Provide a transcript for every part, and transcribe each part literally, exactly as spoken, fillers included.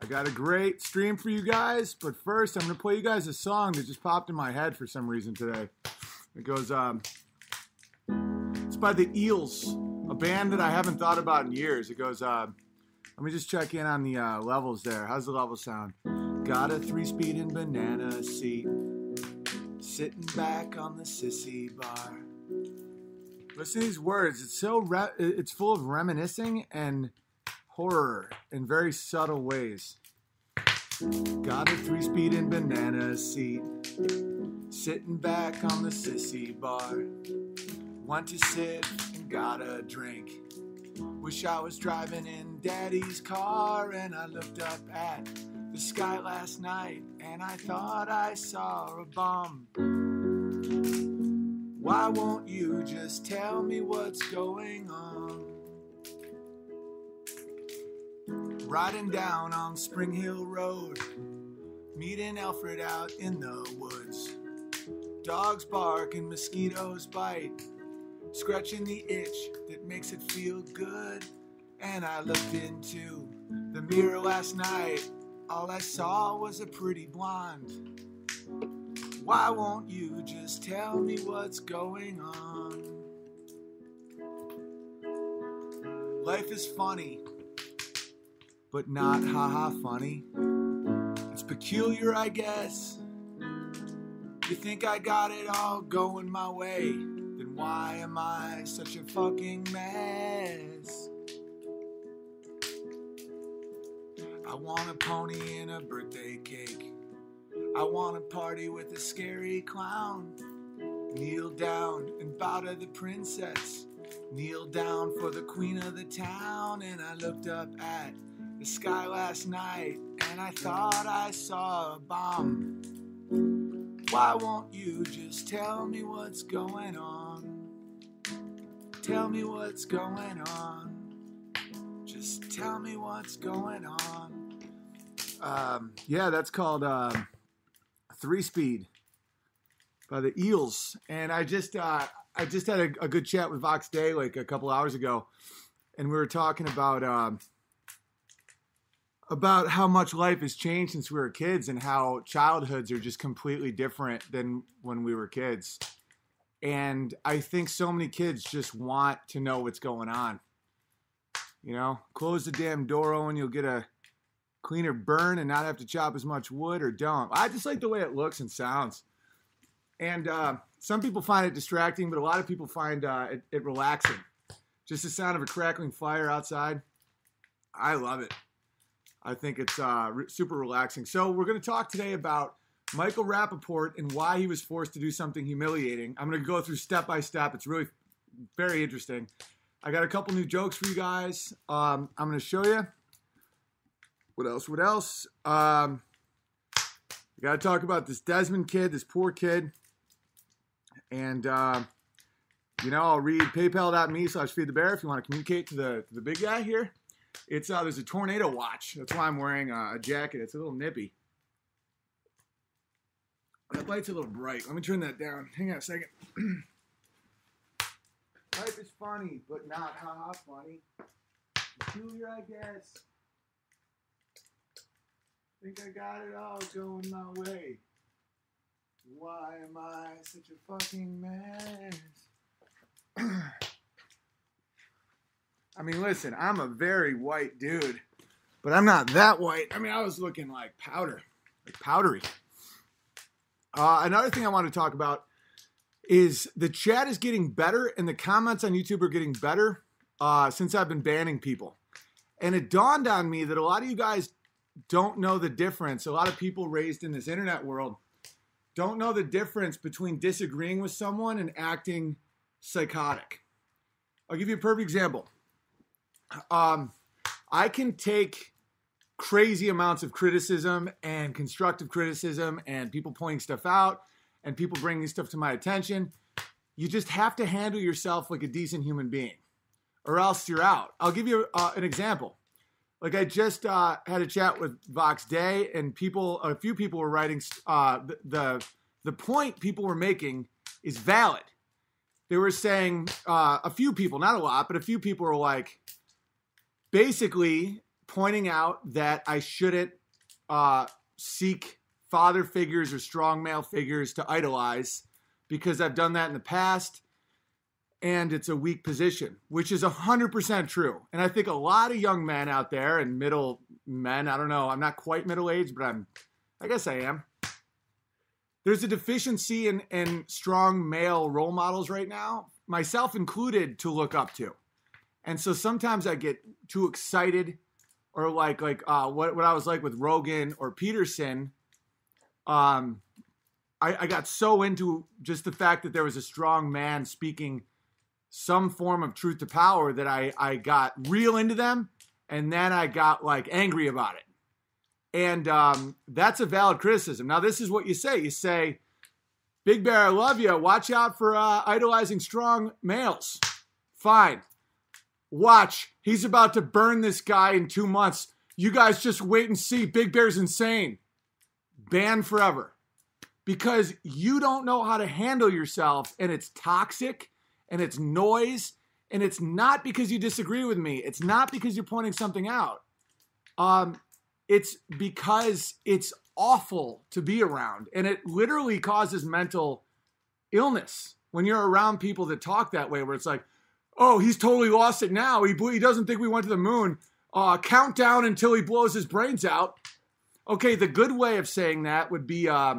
I got a great stream for you guys, but first I'm going to play you guys a song that just popped in my head for some reason today. It goes, um, it's by the Eels, a band that I haven't thought about in years. It goes, uh, let me just check in on the uh, levels there. How's the level sound? Got a three-speed and banana seat, sitting back on the sissy bar. Listen to these words. It's so re- it's full of reminiscing and horror in very subtle ways. Got a three-speed and banana seat, sitting back on the sissy bar. Want to sit and got a drink. Wish I was driving in Daddy's car, and I looked up at the sky last night, and I thought I saw a bomb. Why won't you just tell me what's going on? Riding down on Spring Hill Road, meeting Alfred out in the woods. Dogs bark and mosquitoes bite, scratching the itch that makes it feel good. And I looked into the mirror last night, all I saw was a pretty blonde. Why won't you just tell me what's going on? Life is funny, but not haha funny. It's peculiar, I guess. You think I got it all going my way, then why am I such a fucking mess? I want a pony and a birthday cake. I want to party with a scary clown. Kneel down and bow to the princess. Kneel down for the queen of the town. And I looked up at the sky last night, and I thought I saw a bomb. Why won't you just tell me what's going on? Tell me what's going on. Just tell me what's going on. Um, yeah, that's called uh, Three Speed by the Eels. And I just uh, I just had a, a good chat with Vox Day like a couple hours ago, and we were talking about um, about how much life has changed since we were kids, and how childhoods are just completely different than when we were kids. And I think so many kids just want to know what's going on. You know, close the damn door, Owen, you'll get a cleaner burn and not have to chop as much wood, or don't. I just like the way it looks and sounds. And uh, some people find it distracting, but a lot of people find uh, it, it relaxing. Just the sound of a crackling fire outside. I love it. I think it's uh, re- super relaxing. So we're going to talk today about Michael Rapaport and why he was forced to do something humiliating. I'm going to go through step by step. It's really very interesting. I got a couple new jokes for you guys. Um, I'm going to show you. What else? What else? Um, we got to talk about this Desmond kid, this poor kid. And, uh, you know, I'll read paypal.me slash feed the bear if you want to communicate to the to the big guy here. It's uh, there's a tornado watch. That's why I'm wearing uh, a jacket. It's a little nippy. That light's a little bright. Let me turn that down. Hang on a second. Life is funny, but not haha funny. Peculiar, I guess. Think I got it all going my way. Why am I such a fucking mess? I mean, listen, I'm a very white dude, but I'm not that white. I mean, I was looking like powder, like powdery. Uh, another thing I want to talk about is the chat is getting better and the comments on YouTube are getting better uh, since I've been banning people. And it dawned on me that a lot of you guys don't know the difference. A lot of people raised in this internet world don't know the difference between disagreeing with someone and acting psychotic. I'll give you a perfect example. Um, I can take crazy amounts of criticism and constructive criticism and people pointing stuff out and people bringing stuff to my attention. You just have to handle yourself like a decent human being, or else you're out. I'll give you uh, an example. Like I just uh, had a chat with Vox Day, and people, a few people were writing. Uh, the, the the point people were making is valid. They were saying uh, a few people, not a lot, but a few people were like, basically, pointing out that I shouldn't uh, seek father figures or strong male figures to idolize because I've done that in the past and it's a weak position, which is one hundred percent true. And I think a lot of young men out there and middle men, I don't know, I'm not quite middle-aged, but I'm, I guess I am. There's a deficiency in, in strong male role models right now, myself included, to look up to. And so sometimes I get too excited, or like like uh, what, what I was like with Rogan or Peterson. Um, I, I got so into just the fact that there was a strong man speaking some form of truth to power that I, I got real into them, and then I got like angry about it. And um, that's a valid criticism. Now, this is what you say. You say, Big Bear, I love you. Watch out for uh, idolizing strong males. Fine. Watch. He's about to burn this guy in two months. You guys just wait and see. Big Bear's insane. Banned forever. Because you don't know how to handle yourself, and it's toxic, and it's noise, and it's not because you disagree with me. It's not because you're pointing something out. Um... It's because it's awful to be around, and it literally causes mental illness when you're around people that talk that way, where it's like, oh, he's totally lost it now. He, he doesn't think we went to the moon. Uh, count down until he blows his brains out. Okay, the good way of saying that would be, uh,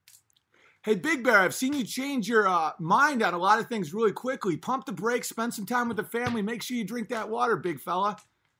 hey, Big Bear, I've seen you change your uh, mind on a lot of things really quickly. Pump the brakes, spend some time with the family. Make sure you drink that water, big fella.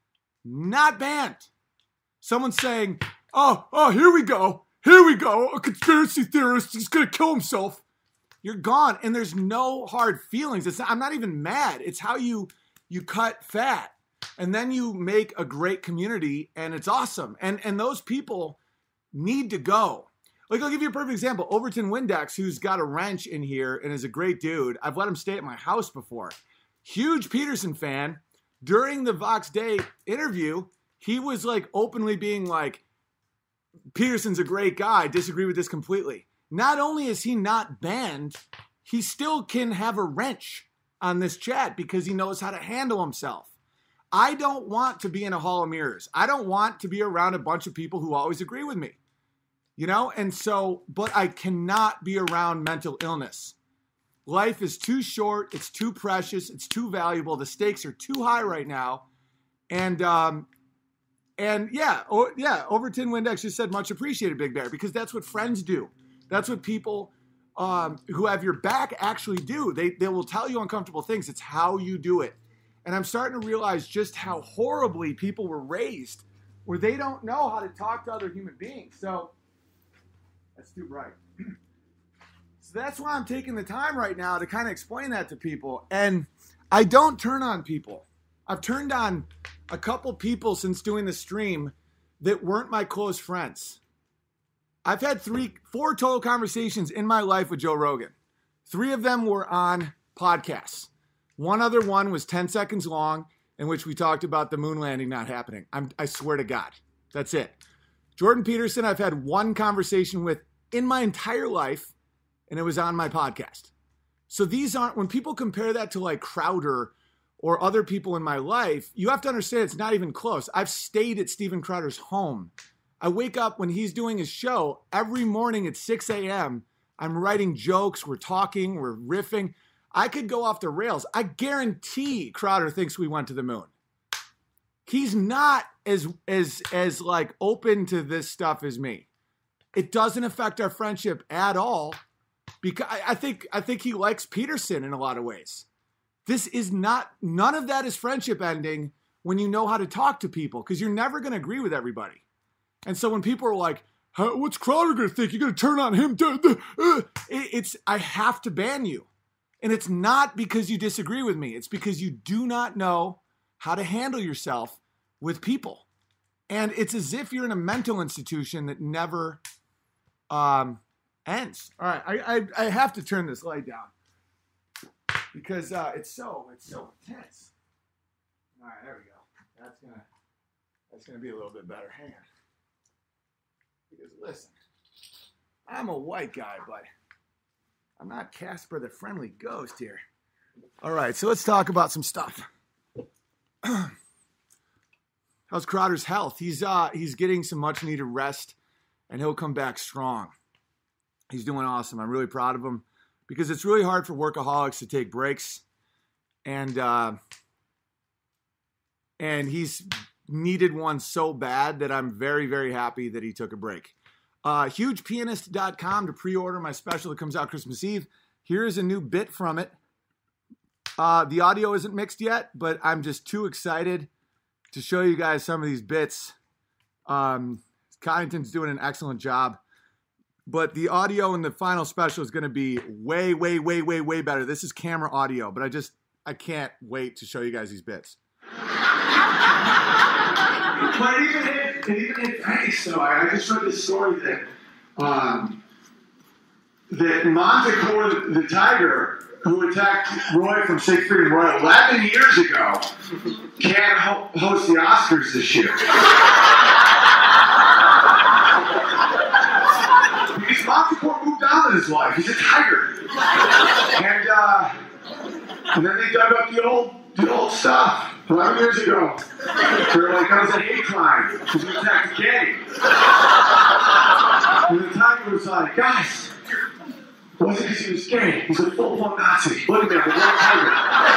Not banned. Someone's saying, oh, oh, here we go. Here we go. A conspiracy theorist. He's going to kill himself. You're gone. And there's no hard feelings. It's not, I'm not even mad. It's how you, you cut fat. And then you make a great community, and it's awesome. And, and those people need to go. Like, I'll give you a perfect example. Overton Windex, who's got a wrench in here and is a great dude. I've let him stay at my house before. Huge Peterson fan. During the Vox Day interview, he was like openly being like, Peterson's a great guy. I disagree with this completely. Not only is he not banned, he still can have a wrench on this chat because he knows how to handle himself. I don't want to be in a hall of mirrors. I don't want to be around a bunch of people who always agree with me. You know, and so, but I cannot be around mental illness. Life is too short. It's too precious. It's too valuable. The stakes are too high right now. And, um, And yeah, oh, yeah, Overton Windex just said much appreciated, Big Bear, because that's what friends do. That's what people um, who have your back actually do. They they will tell you uncomfortable things. It's how you do it. And I'm starting to realize just how horribly people were raised, where they don't know how to talk to other human beings. So that's too bright. So that's why I'm taking the time right now to kind of explain that to people. And I don't turn on people. I've turned on a couple people since doing the stream that weren't my close friends. I've had three, four total conversations in my life with Joe Rogan. Three of them were on podcasts. One other one was ten seconds long, in which we talked about the moon landing not happening. I'm, I swear to God. That's it. Jordan Peterson, I've had one conversation with in my entire life, and it was on my podcast. So these aren't, when people compare that to like Crowder or other people in my life, you have to understand it's not even close. I've stayed at Steven Crowder's home. I wake up when he's doing his show every morning at six a.m. I'm writing jokes, we're talking, we're riffing. I could go off the rails. I guarantee Crowder thinks we went to the moon. He's not as as as like open to this stuff as me. It doesn't affect our friendship at all, because I, I think I think he likes Peterson in a lot of ways. This is not, none of that is friendship ending when you know how to talk to people, because you're never going to agree with everybody. And so when people are like, what's Crowder going to think? You're going to turn on him? It's, I have to ban you. And it's not because you disagree with me. It's because you do not know how to handle yourself with people. And it's as if you're in a mental institution that never um, ends. All right, I, I, I have to turn this light down, because uh, it's so it's so intense. All right, there we go. That's gonna that's gonna be a little bit better. Hang on. Because listen, I'm a white guy, but I'm not Casper the Friendly Ghost here. All right, so let's talk about some stuff. how's Crowder's health? He's uh he's getting some much needed rest, and he'll come back strong. He's doing awesome. I'm really proud of him because it's really hard for workaholics to take breaks, and uh, and he's needed one so bad that I'm very, very happy that he took a break. Uh, huge pianist dot com to pre-order my special that comes out Christmas Eve. Here's a new bit from it. Uh, the audio isn't mixed yet, but I'm just too excited to show you guys some of these bits. Um, Coddington's doing an excellent job. But the audio in the final special is going to be way, way, way, way, way better. This is camera audio, but I just, I can't wait to show you guys these bits. But it even hit, it even hit Vegas, though. I, I just read this story that, um, that Montecore, the tiger, who attacked Roy from Siegfried and Roy eleven years ago, can't ho- host the Oscars this year. Because Montecore moved on in his life. He's a tiger. And, uh, and then they dug up the old, the old stuff eleven years ago. They were like, that was a hate crime because he attacked a gay. And the tiger was like, guys, it wasn't because he was gay. He's a full-blown Nazi. Look at me, I'm a white tiger.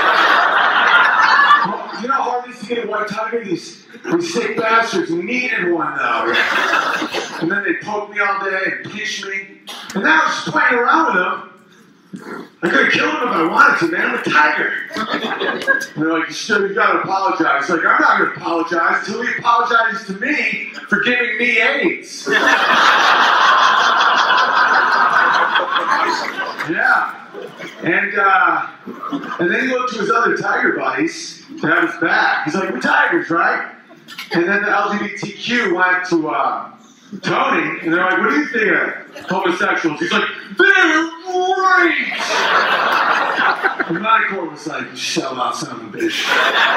Well, you know how hard it is to get a white tiger? These, these sick bastards needed one, though. And then they poked me all day and pinched me. And now I'm just playing around with them. I could have killed him if I wanted to, man. I'm a tiger. And they're like, sure, you gotta apologize. Like, I'm not gonna apologize until he apologizes to me for giving me AIDS. Yeah. And uh, and then he looked to his other tiger buddies to have his back. He's like, we're tigers, right? And then the L G B T Q went to uh, Tony, and they're like, what do you think of homosexuals? He's like, they're great! And Montecore was like, you shell out son of a bitch.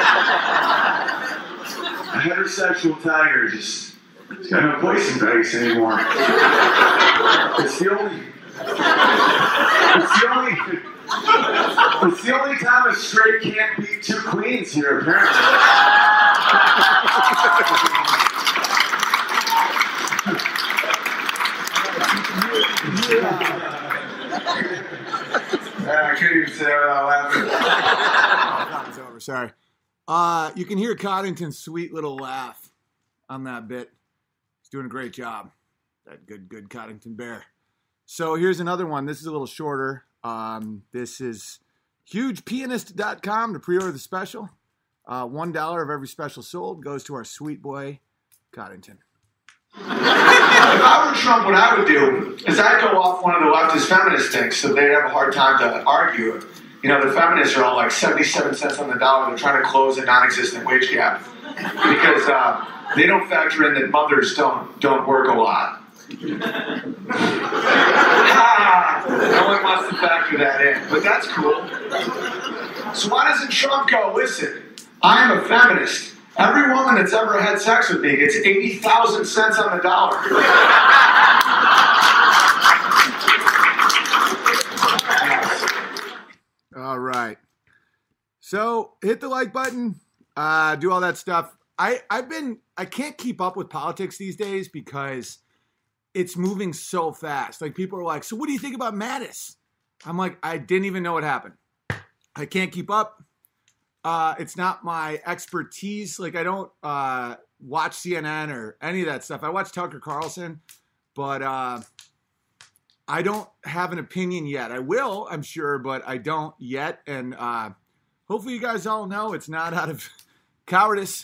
A heterosexual tiger just, he's got no place in Vegas anymore. It's the only... It's the only... It's the only time a straight can't beat two queens here, apparently. I couldn't even say it without laughing. That was over. Sorry. Uh, you can hear Coddington's sweet little laugh on that bit. He's doing a great job. That good, good Coddington Bear. So here's another one. This is a little shorter. Um, this is huge pianist dot com to pre-order the special. Uh, One dollar of every special sold goes to our sweet boy, Coddington. If I were Trump, what I would do is I'd go off one of the leftist feminist things so they'd have a hard time to argue. You know, the feminists are all like seventy-seven cents on the dollar. They're trying to close a non-existent wage gap because uh, they don't factor in that mothers don't don't work a lot. ah, no one wants to factor that in, but that's cool. So why doesn't Trump go, listen, I'm a feminist. Every woman that's ever had sex with me gets eighty thousand cents on the dollar. All right. So hit the like button, uh, do all that stuff. I, I've been, I can't keep up with politics these days because it's moving so fast. Like people are like, so what do you think about Mattis? I'm like, I didn't even know what happened. I can't keep up. Uh, it's not my expertise. Like I don't uh, watch C N N or any of that stuff. I watch Tucker Carlson, but uh, I don't have an opinion yet. I will, I'm sure, but I don't yet. And uh, hopefully you guys all know it's not out of cowardice.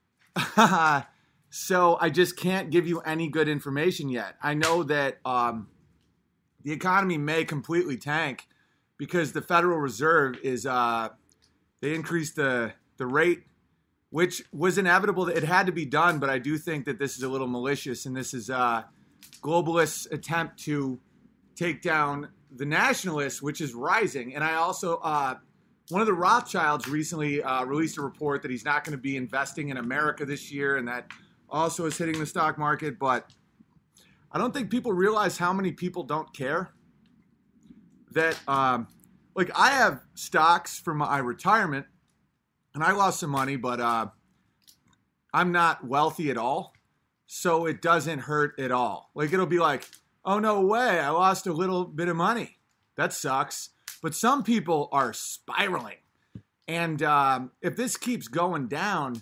So I just can't give you any good information yet. I know that um, the economy may completely tank because the Federal Reserve is, uh, they increased the, the rate, which was inevitable. It had to be done, but I do think that this is a little malicious, and this is a globalist attempt to take down the nationalists, which is rising. And I also, uh, one of the Rothschilds recently uh, released a report that he's not going to be investing in America this year, and that also is hitting the stock market. But I don't think people realize how many people don't care. That, um, like, I have stocks for my retirement, and I lost some money, but uh, I'm not wealthy at all, so it doesn't hurt at all. Like, it'll be like, oh, no way, I lost a little bit of money. That sucks. But some people are spiraling. And um, if this keeps going down,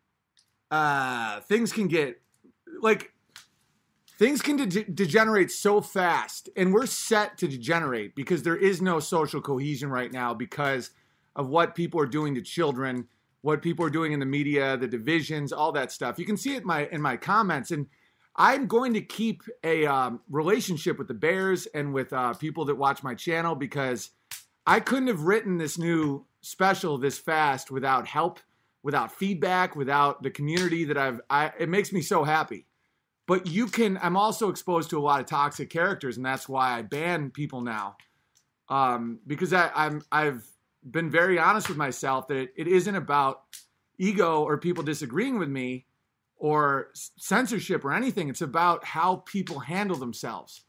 uh, things can get, like, things can de- degenerate so fast. And we're set to degenerate because there is no social cohesion right now because of what people are doing to children, what people are doing in the media, the divisions, all that stuff. You can see it in my, in my comments. And I'm going to keep a um, relationship with the Bears and with uh, people that watch my channel because I couldn't have written this new special this fast without help, without feedback, without the community that I've, I, it makes me so happy. But you can, I'm also exposed to a lot of toxic characters, and that's why I ban people now. Um, because I, I'm, I've been very honest with myself that it, it isn't about ego or people disagreeing with me or censorship or anything. It's about how people handle themselves.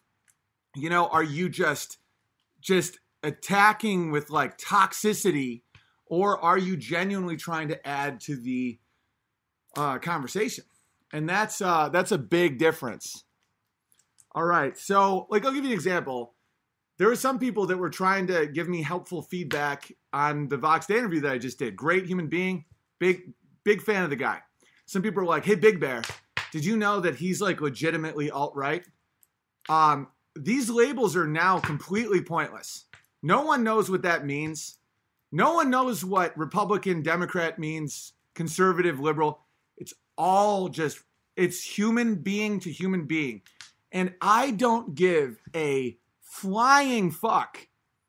You know, are you just, just attacking with like toxicity, or are you genuinely trying to add to the uh, conversation? And that's uh, that's a big difference. All right, so like I'll give you an example. There were some people that were trying to give me helpful feedback on the Vox Day interview that I just did. Great human being, big big fan of the guy. Some people are like, "Hey, Big Bear, did you know that he's like legitimately alt-right?" Um, these labels are now completely pointless. No one knows what that means. No one knows what Republican, Democrat means, conservative, liberal. It's all just, it's human being to human being. And I don't give a flying fuck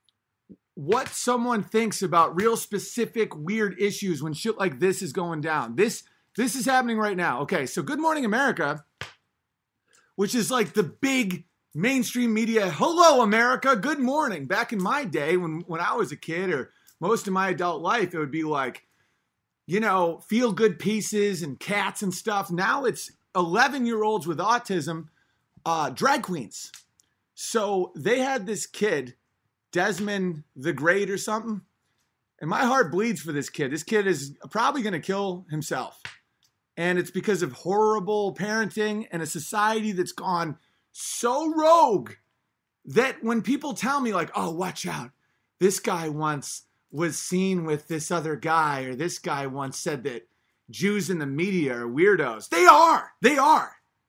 what someone thinks about real specific weird issues when shit like this is going down. This, this is happening right now. Okay, so Good Morning America, which is like the big mainstream media, hello America, good morning. Back in my day when, when I was a kid, or most of my adult life, it would be like, you know, feel good pieces and cats and stuff. Now it's eleven year olds with autism, uh, drag queens. So they had this kid, Desmond the Great or something. And my heart bleeds for this kid. This kid is probably going to kill himself. And it's because of horrible parenting and a society that's gone so rogue that when people tell me like, oh, watch out, this guy once was seen with this other guy, or this guy once said that Jews in the media are weirdos. They are. They are.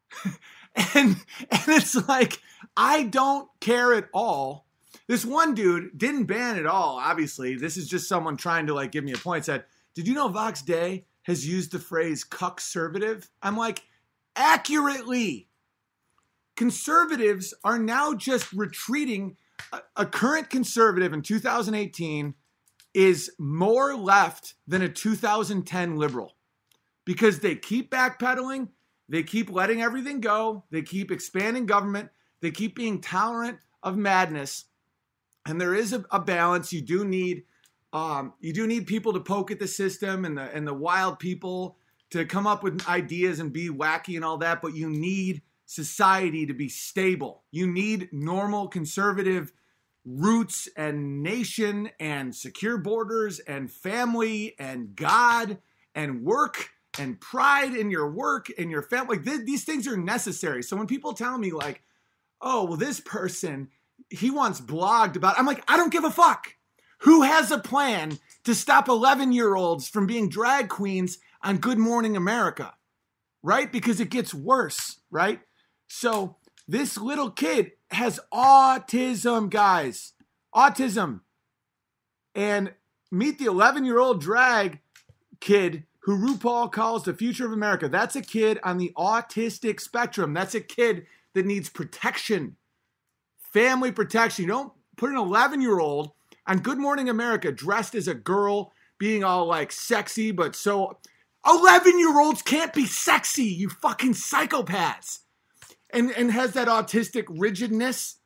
and and it's like, I don't care at all. This one dude didn't ban at all, obviously. This is just someone trying to like give me a point. Said, did you know Vox Day has used the phrase cuck-servative? I'm like, accurately. Conservatives are now just retreating. A, a current conservative in two thousand eighteen is more left than a two thousand ten liberal because they keep backpedaling. They keep letting everything go. They keep expanding government. They keep being tolerant of madness. And there is a, a balance. You do need, um, you do need people to poke at the system and the, and the wild people to come up with ideas and be wacky and all that. But you need society to be stable. You need normal conservative roots and nation and secure borders and family and God and work and pride in your work and your family. Like, th- these things are necessary. So when people tell me like, oh, well, this person, he once blogged about, I'm like, I don't give a fuck. Who has a plan to stop eleven year olds from being drag queens on Good Morning America? Right? Because it gets worse, right? So this little kid has autism, guys. Autism. And meet the eleven year old drag kid who RuPaul calls the future of America. That's a kid on the autistic spectrum. That's a kid that needs protection. Family protection. You don't put an eleven year old on Good Morning America dressed as a girl, being all like sexy, but so eleven year olds can't be sexy, you fucking psychopaths. And, and has that autistic rigidness.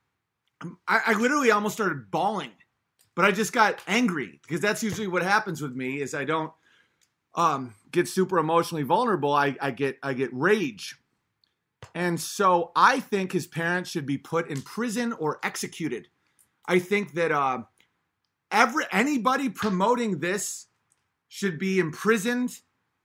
I, I literally almost started bawling, but I just got angry because that's usually what happens with me is I don't um, get super emotionally vulnerable. I, I get I get rage. And so I think his parents should be put in prison or executed. I think that uh, every anybody promoting this should be imprisoned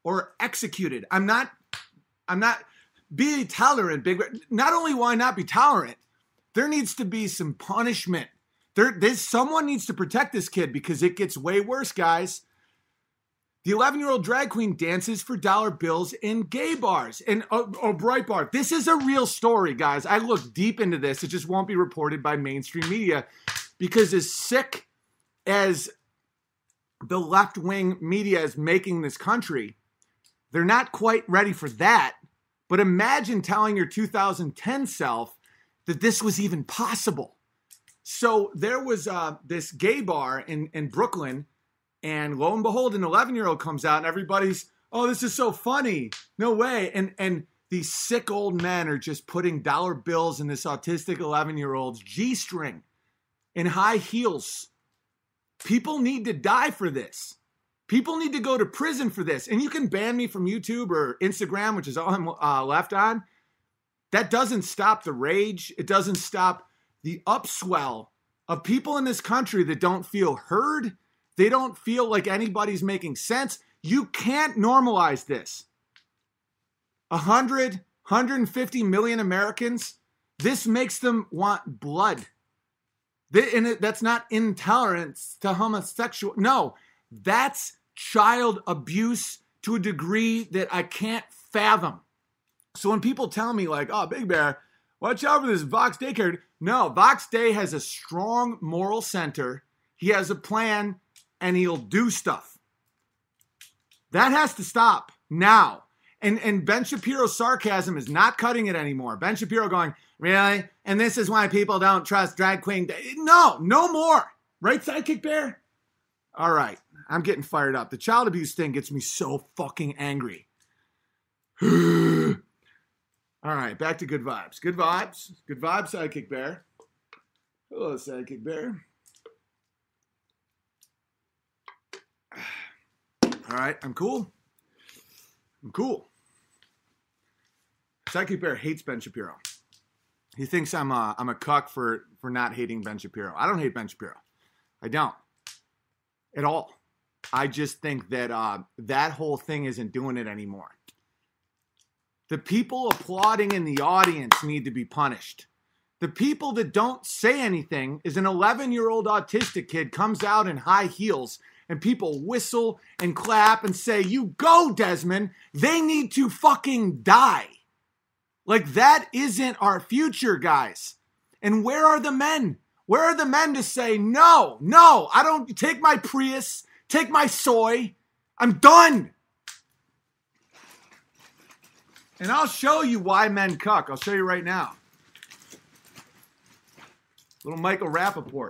or executed. I'm not, I'm not, be tolerant, Big Bear. Not only will I not be tolerant, there needs to be some punishment. There, there's someone needs to protect this kid because it gets way worse, guys. The eleven-year-old drag queen dances for dollar bills in gay bars. And oh, oh, Breitbart, this is a real story, guys. I looked deep into this. It just won't be reported by mainstream media because as sick as the left-wing media is making this country, they're not quite ready for that. But imagine telling your two thousand ten self that this was even possible. So there was uh, this gay bar in, in Brooklyn. And lo and behold, an eleven-year-old comes out and everybody's, oh, this is so funny. No way. And and these sick old men are just putting dollar bills in this autistic eleven-year-old's G-string in high heels. People need to die for this. People need to go to prison for this. And you can ban me from YouTube or Instagram, which is all I'm uh, left on. That doesn't stop the rage. It doesn't stop the upswell of people in this country that don't feel heard. They don't feel like anybody's making sense. You can't normalize this. one hundred, one hundred fifty million Americans, this makes them want blood. They, and it, that's not intolerance to homosexual. No, that's child abuse to a degree that I can't fathom. So when people tell me like, oh, Big Bear, watch out for this Vox Day character. No, Vox Day has a strong moral center. He has a plan. And he'll do stuff. That has to stop now. And and Ben Shapiro's sarcasm is not cutting it anymore. Ben Shapiro going, really? And this is why people don't trust drag queen. No, no more. Right, Sidekick Bear? All right, I'm getting fired up. The child abuse thing gets me so fucking angry. All right, back to good vibes. Good vibes. Good vibes, Sidekick Bear. Hello, Sidekick Bear. All right, I'm cool. I'm cool. Sidekick Bear hates Ben Shapiro. He thinks I'm a, I'm a cuck for, for not hating Ben Shapiro. I don't hate Ben Shapiro. I don't. At all. I just think that uh, that whole thing isn't doing it anymore. The people applauding in the audience need to be punished. The people that don't say anything is an eleven-year-old autistic kid comes out in high heels and people whistle and clap and say, you go, Desmond. They need to fucking die. Like, that isn't our future, guys. And where are the men? Where are the men to say, no, no, I don't, take my Prius, take my soy. I'm done. And I'll show you why men cuck. I'll show you right now. Little Michael Rappaport.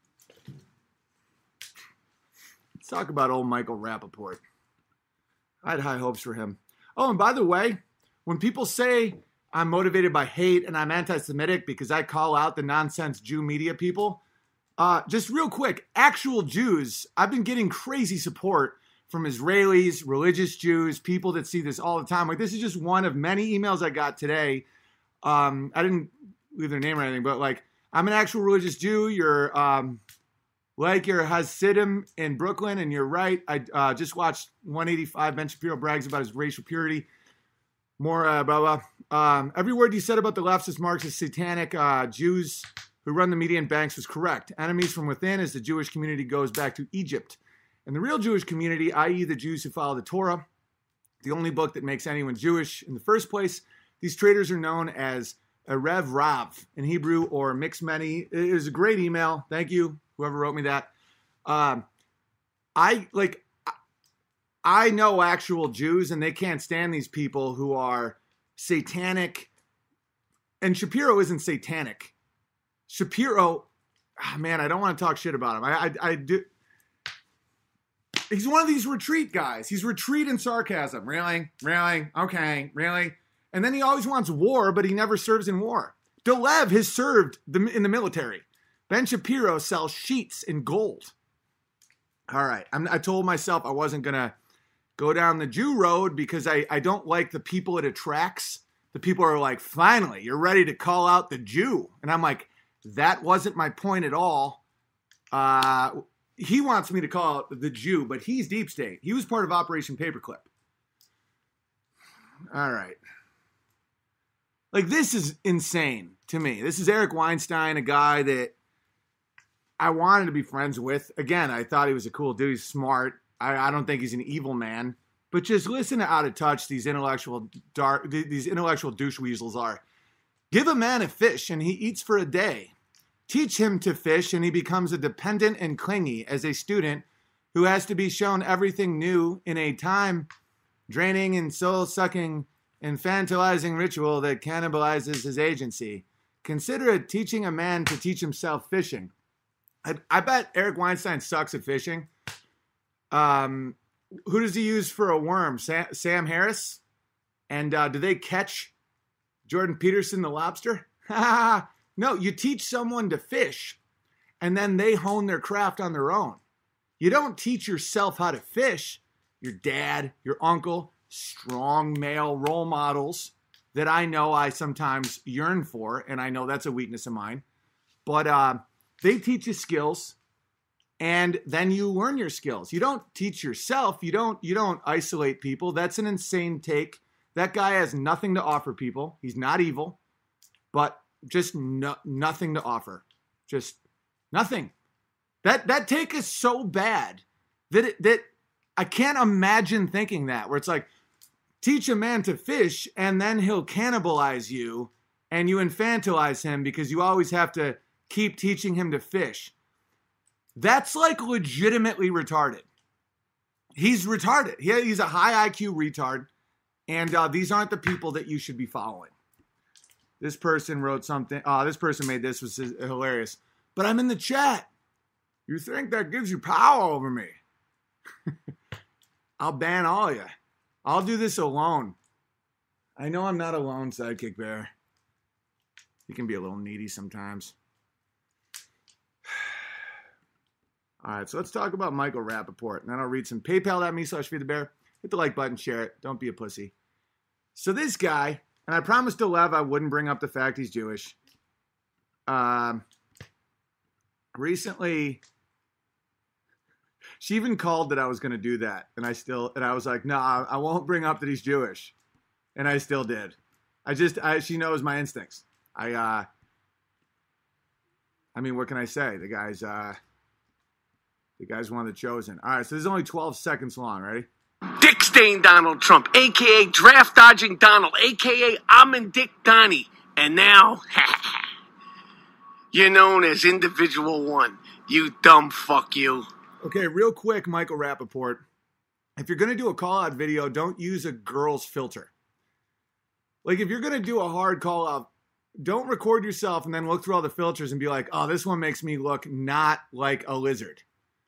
Let's talk about old Michael Rappaport. I had high hopes for him. Oh, and by the way, when people say I'm motivated by hate and I'm anti-Semitic because I call out the nonsense Jew media people, uh, just real quick, actual Jews, I've been getting crazy support from Israelis, religious Jews, people that see this all the time. Like, this is just one of many emails I got today. Um, I didn't leave their name or anything, but like, I'm an actual religious Jew. You're um, like your Hasidim in Brooklyn, and you're right. I uh, just watched one eighty-five. Ben Shapiro brags about his racial purity. More uh, blah, blah. Um, every word you said about the leftist, Marxist, satanic uh, Jews who run the media and banks was correct. Enemies from within as the Jewish community goes back to Egypt. And the real Jewish community, that is the Jews who follow the Torah, the only book that makes anyone Jewish in the first place, these traitors are known as Erev Rav in Hebrew, or Mix Many. It was a great email. Thank you, whoever wrote me that. Um, I like, I know actual Jews, and they can't stand these people who are satanic. And Shapiro isn't satanic. Shapiro, oh man, I don't want to talk shit about him. I, I, I do. He's one of these retreat guys. He's retreat and sarcasm. Really? Really? Okay. Really? And then he always wants war, but he never serves in war. Dolev has served the, in the military. Ben Shapiro sells sheets in gold. All right. I'm, I told myself I wasn't going to go down the Jew road because I, I don't like the people it attracts. The people are like, finally, you're ready to call out the Jew. And I'm like, that wasn't my point at all. Uh, he wants me to call out the Jew, but he's deep state. He was part of Operation Paperclip. All right. Like, this is insane to me. This is Eric Weinstein, a guy that I wanted to be friends with. Again, I thought he was a cool dude. He's smart. I, I don't think he's an evil man. But just listen to Out of Touch these intellectual dark, these intellectual douche weasels are. Give a man a fish and he eats for a day. Teach him to fish and he becomes a dependent and clingy as a student who has to be shown everything new in a time draining and soul-sucking, infantilizing ritual that cannibalizes his agency. Consider it teaching a man to teach himself fishing. I, I bet Eric Weinstein sucks at fishing. Um, who does he use for a worm? Sam, Sam Harris? And uh, do they catch Jordan Peterson the lobster? No, you teach someone to fish, and then they hone their craft on their own. You don't teach yourself how to fish. Your dad, your uncle, strong male role models that I know I sometimes yearn for, and I know that's a weakness of mine. But uh, they teach you skills, and then you learn your skills. You don't teach yourself. You don't, you don't isolate people. That's an insane take. That guy has nothing to offer people. He's not evil, but just no, nothing to offer. Just nothing. That that take is so bad that it, that I can't imagine thinking that, where it's like, teach a man to fish and then he'll cannibalize you and you infantilize him because you always have to keep teaching him to fish. That's like legitimately retarded. He's retarded. He, he's a high I Q retard. And uh, these aren't the people that you should be following. This person wrote something. Uh, this person made this, was hilarious. But I'm in the chat. You think that gives you power over me? I'll ban all of you. I'll do this alone. I know I'm not alone, Sidekick Bear. You can be a little needy sometimes. All right, so let's talk about Michael Rappaport. And then I'll read some PayPal.me slash feed the bear. Hit the like button, share it. Don't be a pussy. So this guy, and I promised to Lev I wouldn't bring up the fact he's Jewish. Um, recently, she even called that I was going to do that. And I still, and I was like, no, nah, I won't bring up that he's Jewish. And I still did. I just, I, she knows my instincts. I, uh, I mean, what can I say? The guy's, uh, the guy's one of the chosen. All right, so this is only twelve seconds long. Ready? Dick Stain Donald Trump, a k a. Draft Dodging Donald, a k a. I'm in Dick Donnie. And now, you're known as Individual One. You dumb fuck you. Okay, real quick, Michael Rappaport. If you're going to do a call-out video, don't use a girl's filter. Like, if you're going to do a hard call-out, don't record yourself and then look through all the filters and be like, oh, this one makes me look not like a lizard.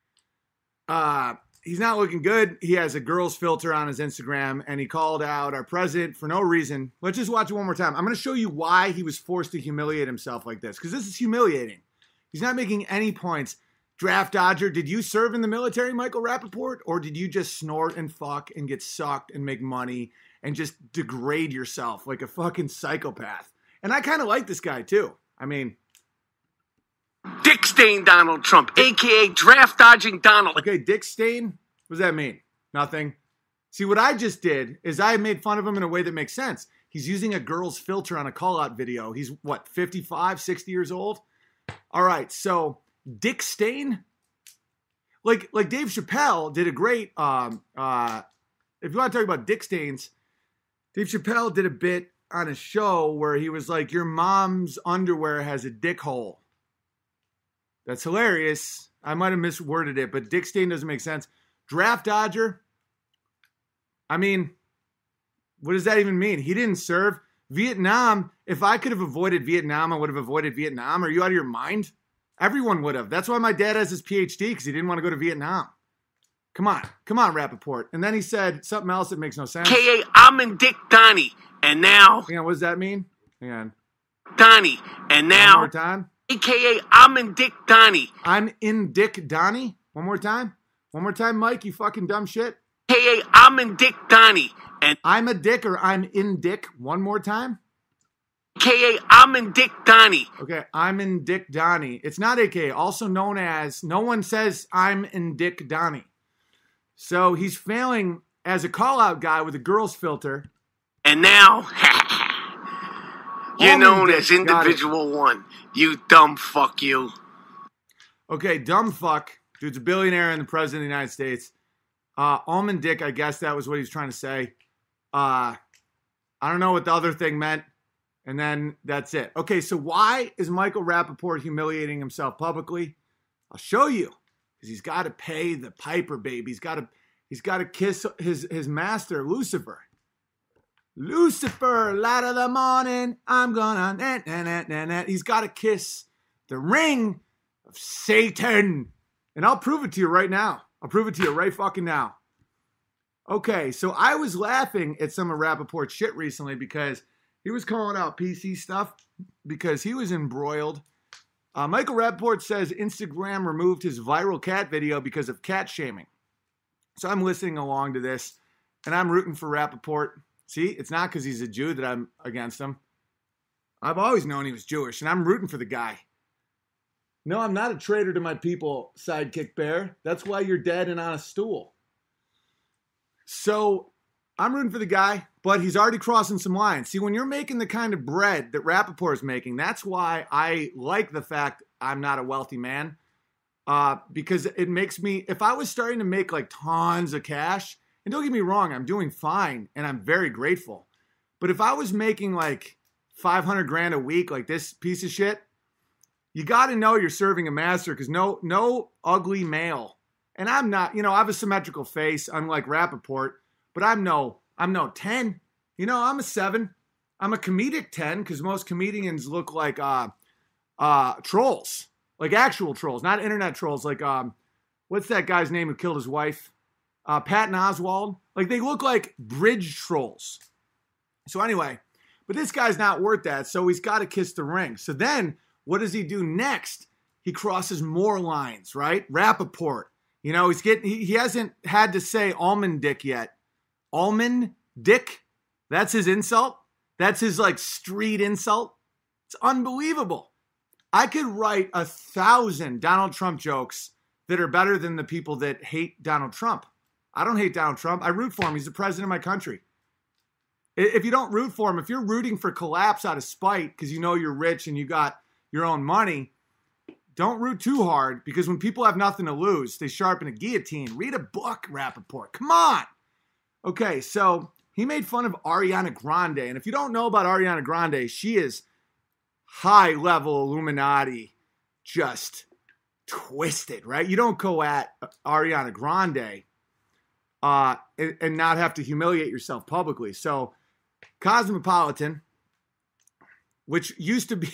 Uh... He's not looking good. He has a girl's filter on his Instagram, and he called out our president for no reason. Let's just watch it one more time. I'm going to show you why he was forced to humiliate himself like this, because this is humiliating. He's not making any points. Draft dodger, did you serve in the military, Michael Rappaport, or did you just snort and fuck and get sucked and make money and just degrade yourself like a fucking psychopath? And I kind of like this guy, too. I mean... Dick Stain Donald Trump, a k a. Draft Dodging Donald. Okay, Dick Stain? What does that mean? Nothing. See, what I just did is I made fun of him in a way that makes sense. He's using a girl's filter on a call-out video. He's, what, fifty-five, sixty years old? All right, so Dick Stain? Like, like Dave Chappelle did a great, um, uh, if you want to talk about Dick Stains, Dave Chappelle did a bit on a show where he was like, your mom's underwear has a dick hole. That's hilarious. I might have misworded it, but Dick Stain doesn't make sense. Draft dodger? I mean, what does that even mean? He didn't serve. Vietnam, if I could have avoided Vietnam, I would have avoided Vietnam. Are you out of your mind? Everyone would have. That's why my dad has his P H D, because he didn't want to go to Vietnam. Come on. Come on, Rappaport. And then he said something else that makes no sense. K A. I'm in Dick Donnie. And now... Hang on, what does that mean? Hang on. Donnie. And now... One more time. A K A. I'm in Dick Donnie. I'm in Dick Donnie? One more time? One more time, Mike, you fucking dumb shit. K A. I'm in Dick Donnie. And I'm a dick or I'm in Dick. One more time? K A. I'm in Dick Donnie. Okay, I'm in Dick Donnie. It's not A K A, also known as, no one says I'm in Dick Donnie. So he's failing as a call-out guy with a girl's filter. And now, you're Almond known Dick, as got it. Individual One. You dumb fuck you. Okay, dumb fuck. Dude's a billionaire and the president of the United States. Uh, Almond Dick, I guess that was what he was trying to say. Uh, I don't know what the other thing meant. And then that's it. Okay, so why is Michael Rappaport humiliating himself publicly? I'll show you. Because he's got to pay the piper, baby. He's got to he's got to kiss his, his master, Lucifer. Lucifer, light of the morning, I'm gonna... Nah, nah, nah, nah, nah. He's got to kiss the ring of Satan. And I'll prove it to you right now. I'll prove it to you right fucking now. Okay, so I was laughing at some of Rappaport's shit recently because he was calling out P C stuff because he was embroiled. Uh, Michael Rappaport says Instagram removed his viral cat video because of cat shaming. So I'm listening along to this, and I'm rooting for Rappaport. See, it's not because he's a Jew that I'm against him. I've always known he was Jewish, and I'm rooting for the guy. No, I'm not a traitor to my people, Sidekick Bear. That's why you're dead and on a stool. So I'm rooting for the guy, but he's already crossing some lines. See, when you're making the kind of bread that Rappaport is making, that's why I like the fact I'm not a wealthy man. Uh, because it makes me, if I was starting to make like tons of cash, and don't get me wrong, I'm doing fine and I'm very grateful. But if I was making like five hundred grand a week, like this piece of shit, you got to know you're serving a master because no, no ugly male. And I'm not, you know, I have a symmetrical face, unlike Rappaport, but I'm no, I'm no ten. You know, I'm a seven. I'm a comedic ten because most comedians look like uh, uh, trolls, like actual trolls, not internet trolls. Like, um, what's that guy's name who killed his wife? Uh, Patton Oswalt. Like, they look like bridge trolls. So anyway, but this guy's not worth that, so he's got to kiss the ring. So then, what does he do next? He crosses more lines, right? Rappaport. You know, he's getting, he, he hasn't had to say almond dick yet. Almond dick? That's his insult? That's his, like, street insult? It's unbelievable. I could write a thousand Donald Trump jokes that are better than the people that hate Donald Trump. I don't hate Donald Trump. I root for him. He's the president of my country. If you don't root for him, if you're rooting for collapse out of spite because you know you're rich and you got your own money, don't root too hard because when people have nothing to lose, they sharpen a guillotine. Read a book, Rappaport. Come on. Okay, so he made fun of Ariana Grande. And if you don't know about Ariana Grande, she is high-level Illuminati, just twisted, right? You don't go at Ariana Grande uh, and, and not have to humiliate yourself publicly. So Cosmopolitan, which used to be...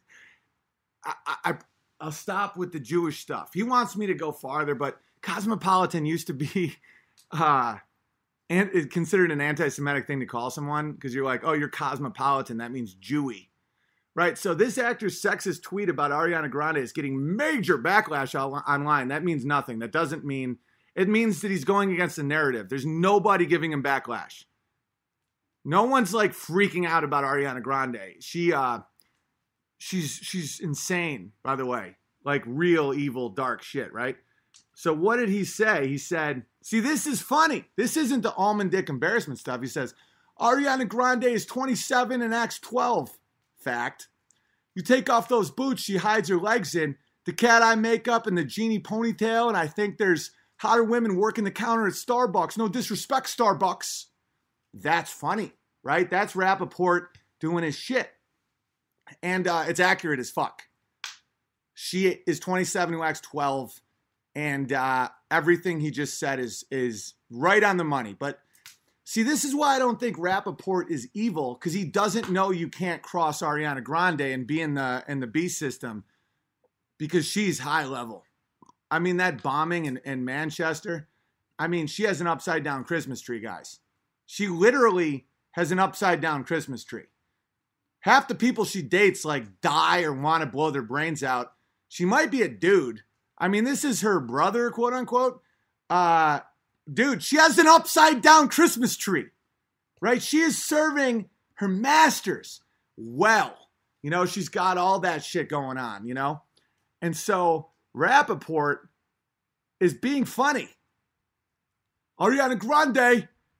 I, I, I'll stop with the Jewish stuff. He wants me to go farther, but Cosmopolitan used to be uh, and considered an anti-Semitic thing to call someone because you're like, oh, you're cosmopolitan. That means Jewy, right? So this actor's sexist tweet about Ariana Grande is getting major backlash online. That means nothing. That doesn't mean, it means that he's going against the narrative. There's nobody giving him backlash. No one's like freaking out about Ariana Grande. She, uh, she's, she's insane, by the way, like real evil, dark shit, right? So what did he say? He said, see, this is funny. This isn't the almond dick embarrassment stuff. He says, Ariana Grande is twenty-seven and acts twelve. Fact. You take off those boots she hides her legs in, the cat eye makeup and the genie ponytail, and I think there's hotter women working the counter at Starbucks. No disrespect, Starbucks. That's funny, right? That's Rappaport doing his shit. And uh, it's accurate as fuck. She is twenty-seven who acts twelve. And uh, everything he just said is is right on the money. But see, this is why I don't think Rappaport is evil, because he doesn't know you can't cross Ariana Grande and be in the in the B system because she's high level. I mean, that bombing in, in Manchester, I mean, she has an upside down Christmas tree, guys. She literally has an upside down Christmas tree. Half the people she dates like die or want to blow their brains out. She might be a dude. I mean, this is her brother, quote unquote. Uh, dude, she has an upside down Christmas tree, right? She is serving her masters well. You know, she's got all that shit going on, you know? And so Rappaport is being funny. Ariana Grande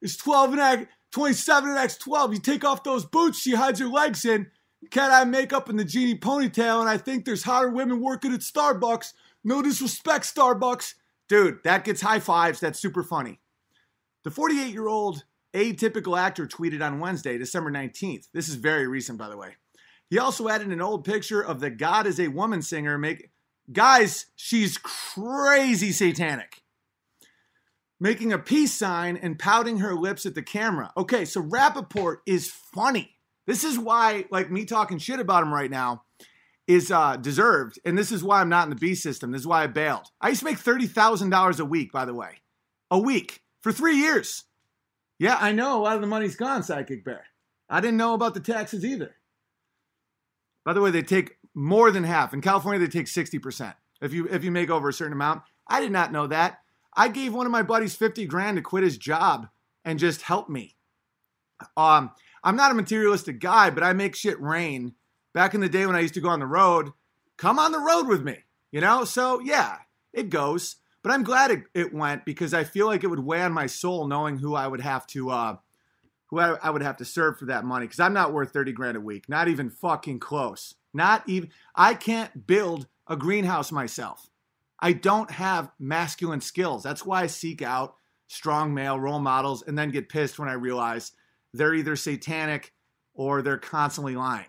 It's twelve and X, twenty-seven and X twelve. You take off those boots she hides her legs in. Cat-eye makeup and the genie ponytail, and I think there's hotter women working at Starbucks. No disrespect, Starbucks. Dude, that gets high fives. That's super funny. The forty-eight-year-old atypical actor tweeted on Wednesday, December nineteenth. This is very recent, by the way. He also added an old picture of the God is a Woman singer. Make, guys, she's crazy satanic. Making a peace sign and pouting her lips at the camera. Okay, so Rappaport is funny. This is why, like, me talking shit about him right now is uh, deserved. And this is why I'm not in the B system. This is why I bailed. I used to make thirty thousand dollars a week, by the way. A week. For three years. Yeah, I know a lot of the money's gone, Sidekick Bear. I didn't know about the taxes either. By the way, they take more than half. In California, they take sixty percent. If you if you make over a certain amount. I did not know that. I gave one of my buddies fifty grand to quit his job and just help me. Um, I'm not a materialistic guy, but I make shit rain. Back in the day when I used to go on the road, come on the road with me, you know? So yeah, it goes. But I'm glad it, it went because I feel like it would weigh on my soul knowing who I would have to, uh, who I, I would have to serve for that money. Because I'm not worth thirty grand a week. Not even fucking close. Not even. I can't build a greenhouse myself. I don't have masculine skills. That's why I seek out strong male role models and then get pissed when I realize they're either satanic or they're constantly lying.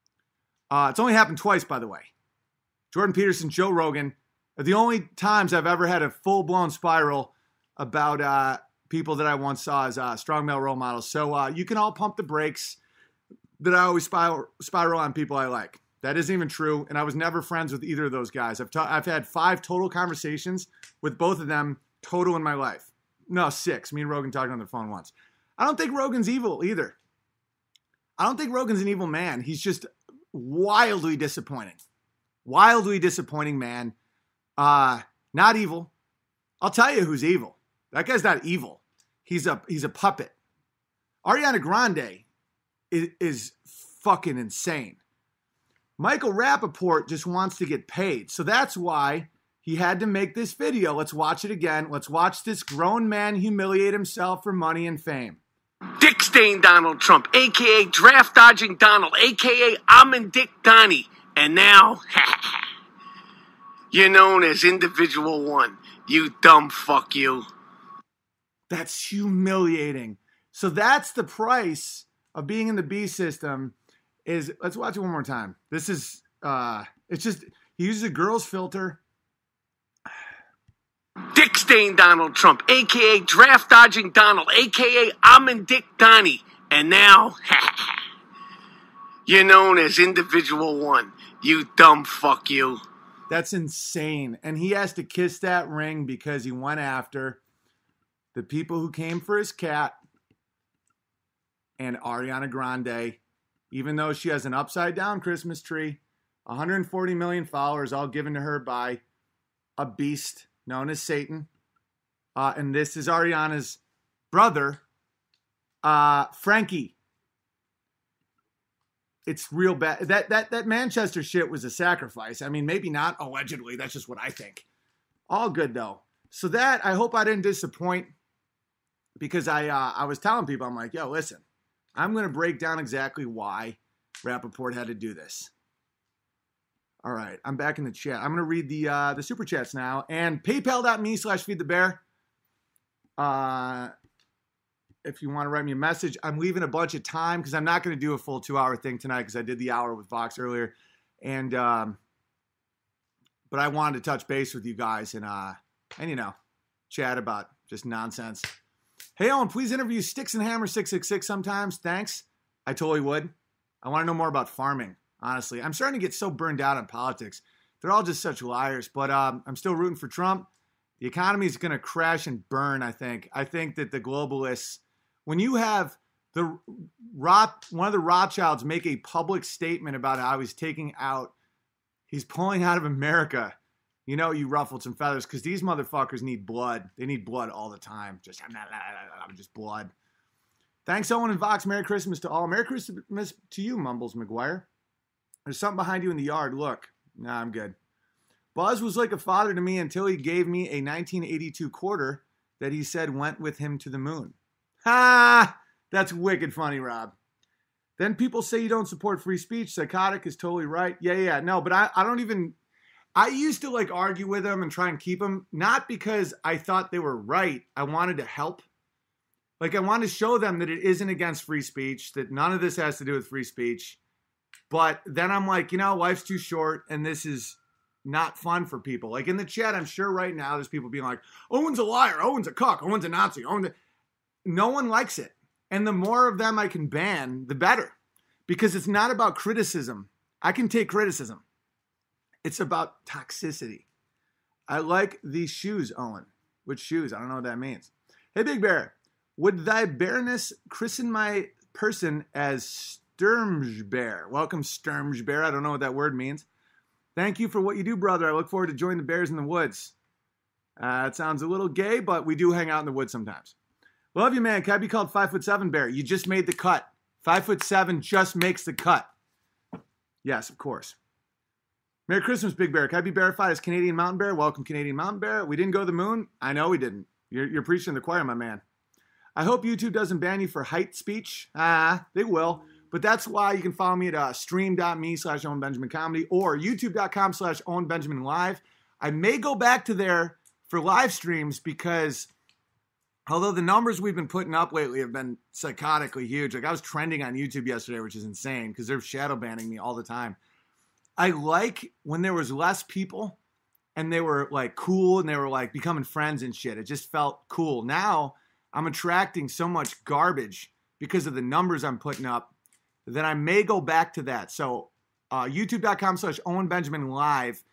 Uh, it's only happened twice, by the way. Jordan Peterson, Joe Rogan are the only times I've ever had a full-blown spiral about uh, people that I once saw as uh, strong male role models. So uh, you can all pump the brakes that I always spiral, spiral on people I like. That isn't even true, and I was never friends with either of those guys. I've ta- I've had five total conversations with both of them total in my life. No, six. Me and Rogan talked on the phone once. I don't think Rogan's evil either. I don't think Rogan's an evil man. He's just wildly disappointing. Wildly disappointing man. Uh, not evil. I'll tell you who's evil. That guy's not evil. He's a he's a puppet. Ariana Grande is, is fucking insane. Michael Rappaport just wants to get paid. So that's why he had to make this video. Let's watch it again. Let's watch this grown man humiliate himself for money and fame. Dick Stain Donald Trump, a k a. Draft Dodging Donald, a k a. I'm in Dick Donnie. And now, you're known as Individual One. You dumb fuck you. That's humiliating. So that's the price of being in the B system. Is let's watch it one more time. This is uh it's just he uses a girl's filter. Dick Stain Donald Trump, a k a. Draft Dodging Donald, a k a. I'm in Dick Donnie. And now, you're known as Individual One. You dumb fuck you. That's insane. And he has to kiss that ring because he went after the people who came for his cat and Ariana Grande. Even though she has an upside-down Christmas tree, one hundred forty million followers, all given to her by a beast known as Satan. Uh, and this is Ariana's brother, uh, Frankie. It's real bad. That, that, that Manchester shit was a sacrifice. I mean, maybe not, allegedly. That's just what I think. All good, though. So that, I hope I didn't disappoint because I, uh, I was telling people, I'm like, yo, listen. I'm going to break down exactly why Rappaport had to do this. All right, I'm back in the chat. I'm going to read the uh, the super chats now. And paypal.me slash feed the bear. Uh, if you want to write me a message, I'm leaving a bunch of time because I'm not going to do a full two-hour thing tonight because I did the hour with Vox earlier. And um, but I wanted to touch base with you guys and, uh, and you know, chat about just nonsense. Hey, Owen, please interview Sticks and Hammer six six six sometimes. Thanks. I totally would. I want to know more about farming, honestly. I'm starting to get so burned out on politics. They're all just such liars. But um, I'm still rooting for Trump. The economy is going to crash and burn, I think. I think that the globalists, when you have the Roth, one of the Rothschilds make a public statement about how he's taking out, he's pulling out of America, you know, you ruffled some feathers because these motherfuckers need blood. They need blood all the time. Just, I'm just blood. Thanks, Owen and Vox. Merry Christmas to all. Merry Christmas to you, Mumbles McGuire. There's something behind you in the yard. Look. Nah, I'm good. Buzz was like a father to me until he gave me a nineteen eighty-two quarter that he said went with him to the moon. Ha! That's wicked funny, Rob. Then people say you don't support free speech. Psychotic is totally right. Yeah, yeah, no, but I, I don't even... I used to like argue with them and try and keep them, not because I thought they were right. I wanted to help. Like, I wanted to show them that it isn't against free speech, that none of this has to do with free speech. But then I'm like, you know, life's too short and this is not fun for people. Like in the chat, I'm sure right now there's people being like, Owen's a liar, Owen's a cuck, Owen's a Nazi, Owen's a... No one likes it. And the more of them I can ban, the better. Because it's not about criticism. I can take criticism. It's about toxicity. I like these shoes, Owen. Which shoes? I don't know what that means. Hey, Big Bear. Would thy bareness christen my person as Sturmsbear? Welcome, Sturmsbear. I don't know what that word means. Thank you for what you do, brother. I look forward to joining the bears in the woods. Uh, it sounds a little gay, but we do hang out in the woods sometimes. Love you, man. Can I be called five foot seven bear? You just made the cut. Five foot seven just makes the cut. Yes, of course. Merry Christmas, Big Bear. Can I be verified as Canadian Mountain Bear? Welcome, Canadian Mountain Bear. We didn't go to the moon. I know we didn't. You're, you're preaching to the choir, my man. I hope YouTube doesn't ban you for height speech. Ah, they will. But that's why you can follow me at uh, stream.me slash Owen Benjamin Comedy or youtube.com slash Owen Benjamin Live. I may go back to there for live streams because although the numbers we've been putting up lately have been psychotically huge. Like I was trending on YouTube yesterday, which is insane because they're shadow banning me all the time. I like when there was less people and they were like cool and they were like becoming friends and shit. It just felt cool. Now I'm attracting so much garbage because of the numbers I'm putting up that I may go back to that. So uh, youtube.com slash Owen Benjamin Live.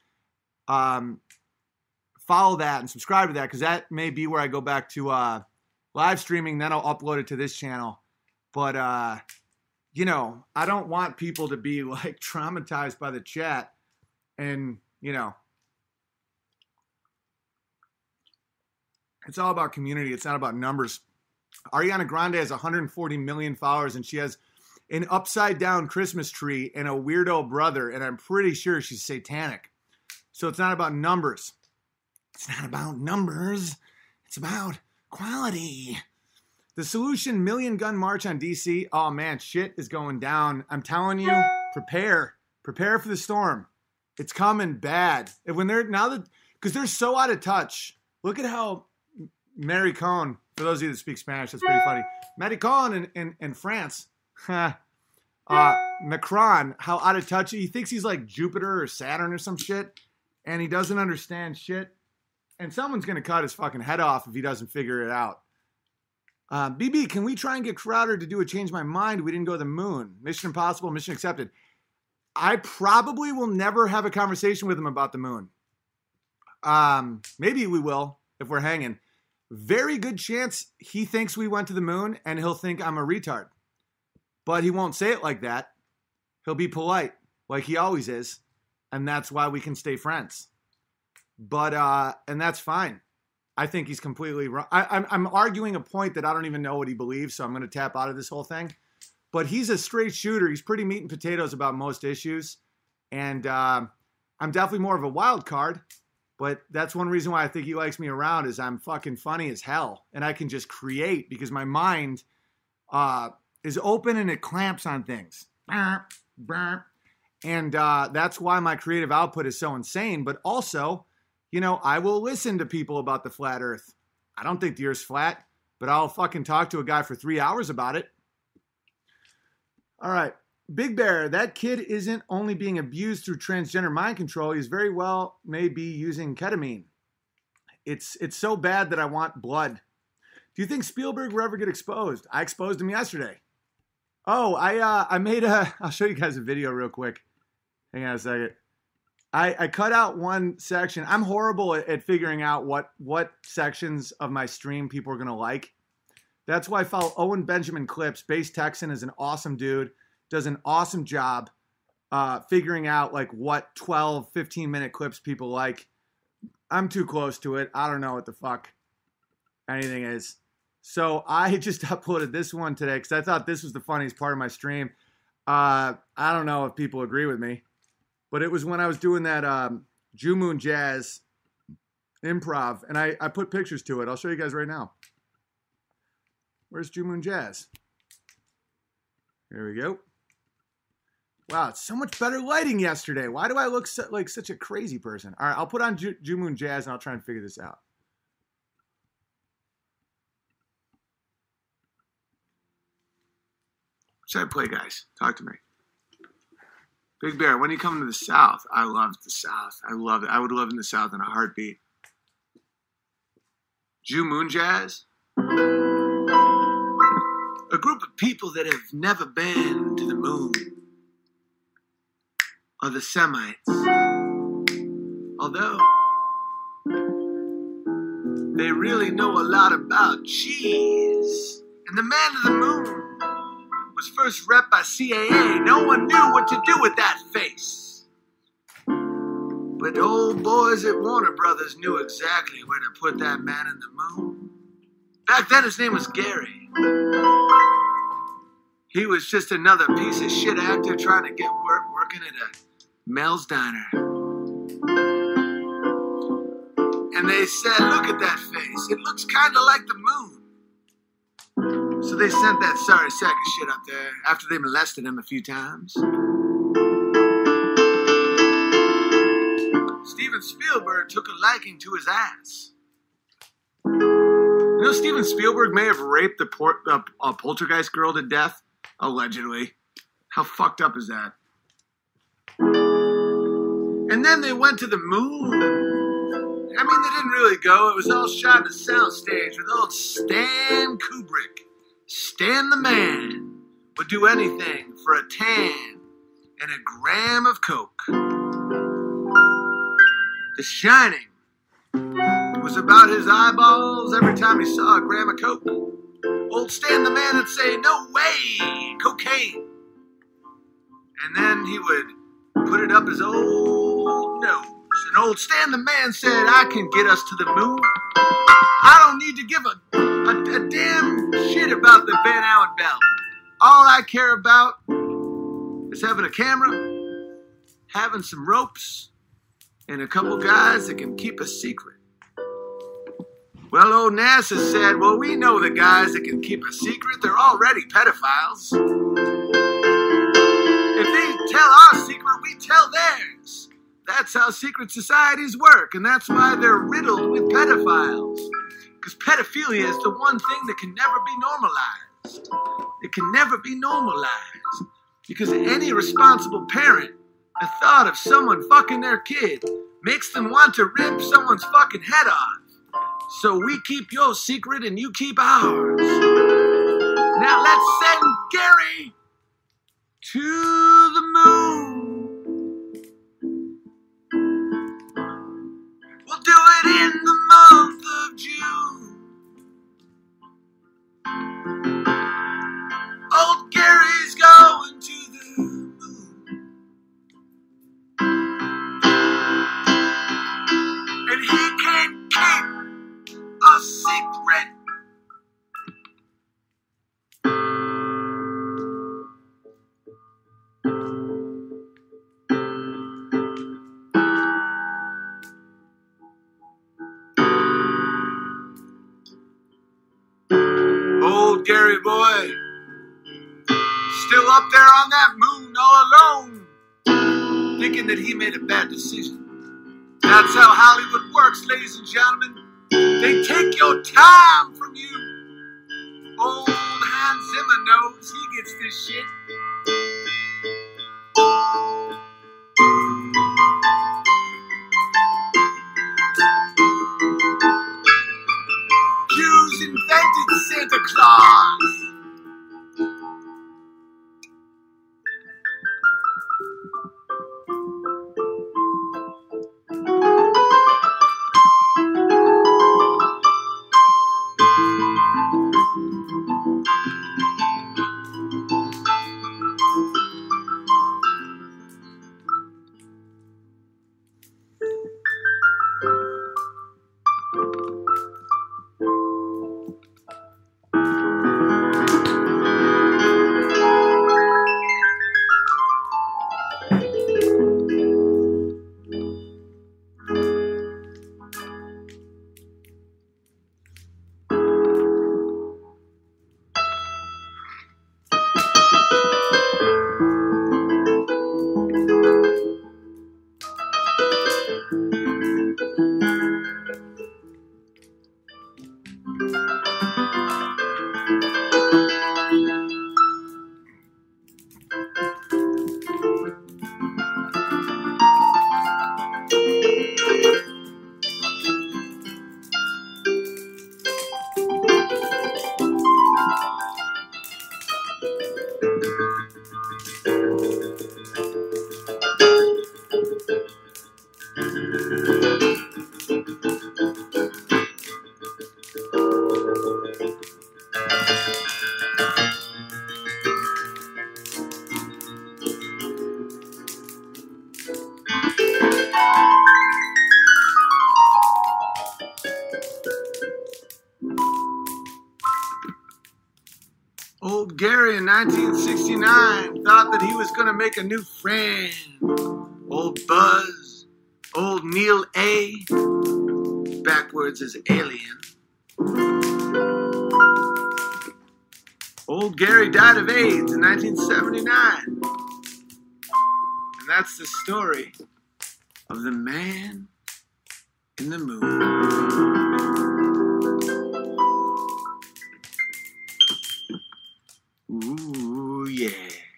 Um, follow that and subscribe to that because that may be where I go back to uh, live streaming. Then I'll upload it to this channel. But, uh, you know, I don't want people to be like traumatized by the chat and, you know, it's all about community. It's not about numbers. Ariana Grande has one hundred forty million followers and she has an upside down Christmas tree and a weirdo brother. And I'm pretty sure she's satanic. So it's not about numbers. It's not about numbers. It's about quality. The Solution Million Gun March on D C. Oh, man, shit is going down. I'm telling you, prepare. Prepare for the storm. It's coming bad. And when they're now that, because they're so out of touch. Look at how Mary Cohn, for those of you that speak Spanish, that's pretty funny. Mary Cohn in, in, in France. uh, Macron, how out of touch. He thinks he's like Jupiter or Saturn or some shit. And he doesn't understand shit. And someone's going to cut his fucking head off if he doesn't figure it out. Uh, B B, can we try and get Crowder to do a Change My Mind? We didn't go to the moon. Mission Impossible, mission accepted. I probably will never have a conversation with him about the moon. Um, maybe we will if we're hanging. Very good chance he thinks we went to the moon and he'll think I'm a retard. But he won't say it like that. He'll be polite like he always is. And that's why we can stay friends. But, uh, and that's fine. I think he's completely wrong. I, I'm, I'm arguing a point that I don't even know what he believes, so I'm going to tap out of this whole thing. But he's a straight shooter. He's pretty meat and potatoes about most issues. And uh, I'm definitely more of a wild card. But that's one reason why I think he likes me around is I'm fucking funny as hell. And I can just create because my mind uh, is open and it clamps on things. And uh, that's why my creative output is so insane. But also, you know, I will listen to people about the flat earth. I don't think the earth's flat, but I'll fucking talk to a guy for three hours about it. All right. Big Bear, that kid isn't only being abused through transgender mind control. He's very well may be using ketamine. It's it's so bad that I want blood. Do you think Spielberg will ever get exposed? I exposed him yesterday. Oh, I uh, I made a... I'll show you guys a video real quick. Hang on a second. I, I cut out one section. I'm horrible at, at figuring out what, what sections of my stream people are going to like. That's why I follow Owen Benjamin Clips. Base Texan is an awesome dude. Does an awesome job uh, figuring out like what twelve, fifteen minute clips people like. I'm too close to it. I don't know what the fuck anything is. So I just uploaded this one today because I thought this was the funniest part of my stream. Uh, I don't know if people agree with me. But it was when I was doing that um, Jew Moon Jazz improv. And I, I put pictures to it. I'll show you guys right now. Where's Ju Moon Jazz? Here we go. Wow, it's so much better lighting yesterday. Why do I look so, like such a crazy person? All right, I'll put on Ju, Ju Moon Jazz and I'll try and figure this out. Should I play, guys? Talk to me. Big Bear, when you come to the South? I love the South. I love it. I would live in the South in a heartbeat. Ju Moon Jazz? A group of people that have never been to the moon. Or the Semites. Although, they really know a lot about cheese. And the man of the moon was first rep by C A A. No one knew what to do with that face. But the old boys at Warner Brothers knew exactly where to put that man in the moon. Back then his name was Gary. He was just another piece of shit actor trying to get work working at a Mel's Diner. And they said, look at that face. It looks kind of like the moon. So they sent that sorry sack of shit up there after they molested him a few times. Steven Spielberg took a liking to his ass. You know, Steven Spielberg may have raped the por- uh, uh, poltergeist girl to death, allegedly. How fucked up is that? And then they went to the moon. I mean, they didn't really go. It was all shot in a soundstage with old Stan Kubrick. Stan the man would do anything for a tan and a gram of coke. The Shining was about his eyeballs every time he saw a gram of coke. Old Stan the man would say, no way, cocaine. And then he would put it up his old nose. And old Stan the man said, I can get us to the moon. I don't need to give a, a, a damn shit about the Van Allen belt. All I care about is having a camera, having some ropes, and a couple guys that can keep a secret. Well, old NASA said, well, we know the guys that can keep a secret. They're already pedophiles. If they tell our secret, we tell theirs. That's how secret societies work, and that's why they're riddled with pedophiles. Because pedophilia is the one thing that can never be normalized. It can never be normalized. Because any responsible parent, the thought of someone fucking their kid makes them want to rip someone's fucking head off. So we keep your secret and you keep ours. Now let's send Gary to the moon. We'll do it in the month of June. Old Gary's going to the moon. And he can't keep a secret. Old Gary boy, still up there on that moon all alone, thinking that he made a bad decision. That's how Hollywood works, ladies and gentlemen. They take your time from you. Old Hans Zimmer knows he gets this shit. Jews invented Santa Claus. Old Gary in nineteen sixty-nine thought that he was going to make a new friend. Old Buzz, old Neil A, backwards as alien. Old Gary died of AIDS in nineteen seventy-nine. And that's the story of the man in the moon. Ooh, yeah.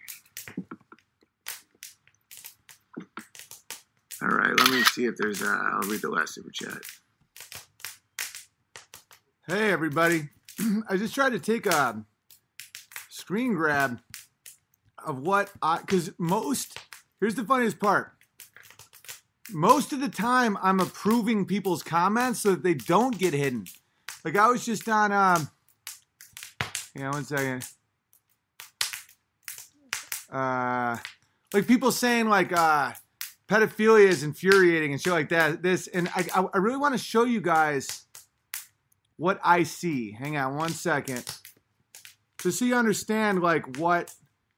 All right, let me see if there's, uh, I'll read the last super chat. Hey, everybody. I just tried to take a screen grab of what I, because most, here's the funniest part. Most of the time, I'm approving people's comments so that they don't get hidden. Like, I was just on, um, yeah, one second. Uh, like people saying like uh, pedophilia is infuriating and shit like that. This and I, I really want to show you guys what I see. Hang on one second, just so you understand like what.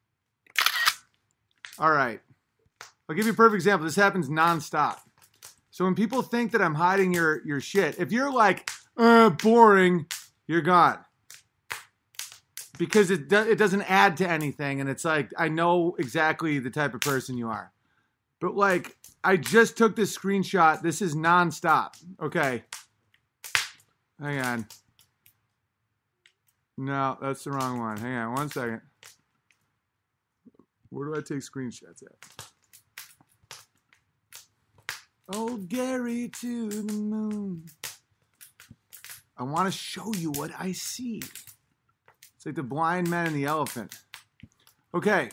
All right, I'll give you a perfect example. This happens nonstop. So when people think that I'm hiding your your shit, if you're like uh, boring, you're gone. Because it do, it doesn't add to anything, and it's like I know exactly the type of person you are. But like I just took this screenshot. This is nonstop. Okay, hang on. No, that's the wrong one. Hang on one second. Where do I take screenshots at? Oh, Gary to the moon. I want to show you what I see. It's like the blind man and the elephant. Okay.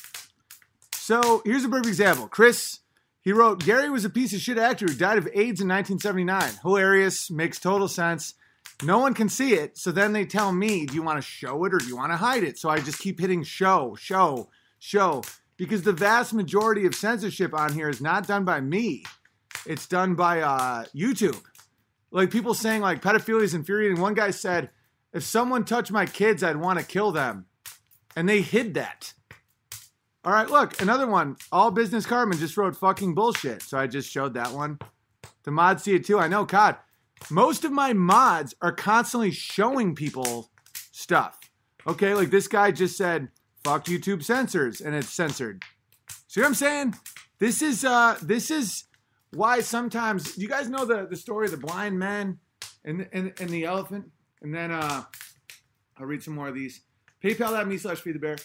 So here's a perfect example. Chris, he wrote, Gary was a piece of shit actor who died of AIDS in nineteen seventy-nine. Hilarious. Makes total sense. No one can see it. So then they tell me, do you want to show it or do you want to hide it? So I just keep hitting show, show, show. Because the vast majority of censorship on here is not done by me. It's done by uh, YouTube. Like people saying like pedophilia is infuriating. One guy said, if someone touched my kids, I'd want to kill them. And they hid that. All right, look, another one. All Business Cartman just wrote fucking bullshit. So I just showed that one. The mods see it too. I know, C O D. Most of my mods are constantly showing people stuff. Okay, like this guy just said, fuck YouTube censors, and it's censored. See what I'm saying? This is uh, this is why sometimes, you guys know the, the story of the blind man and, and, and the elephant? And then uh, I'll read some more of these. PayPal.me slash feed the bear.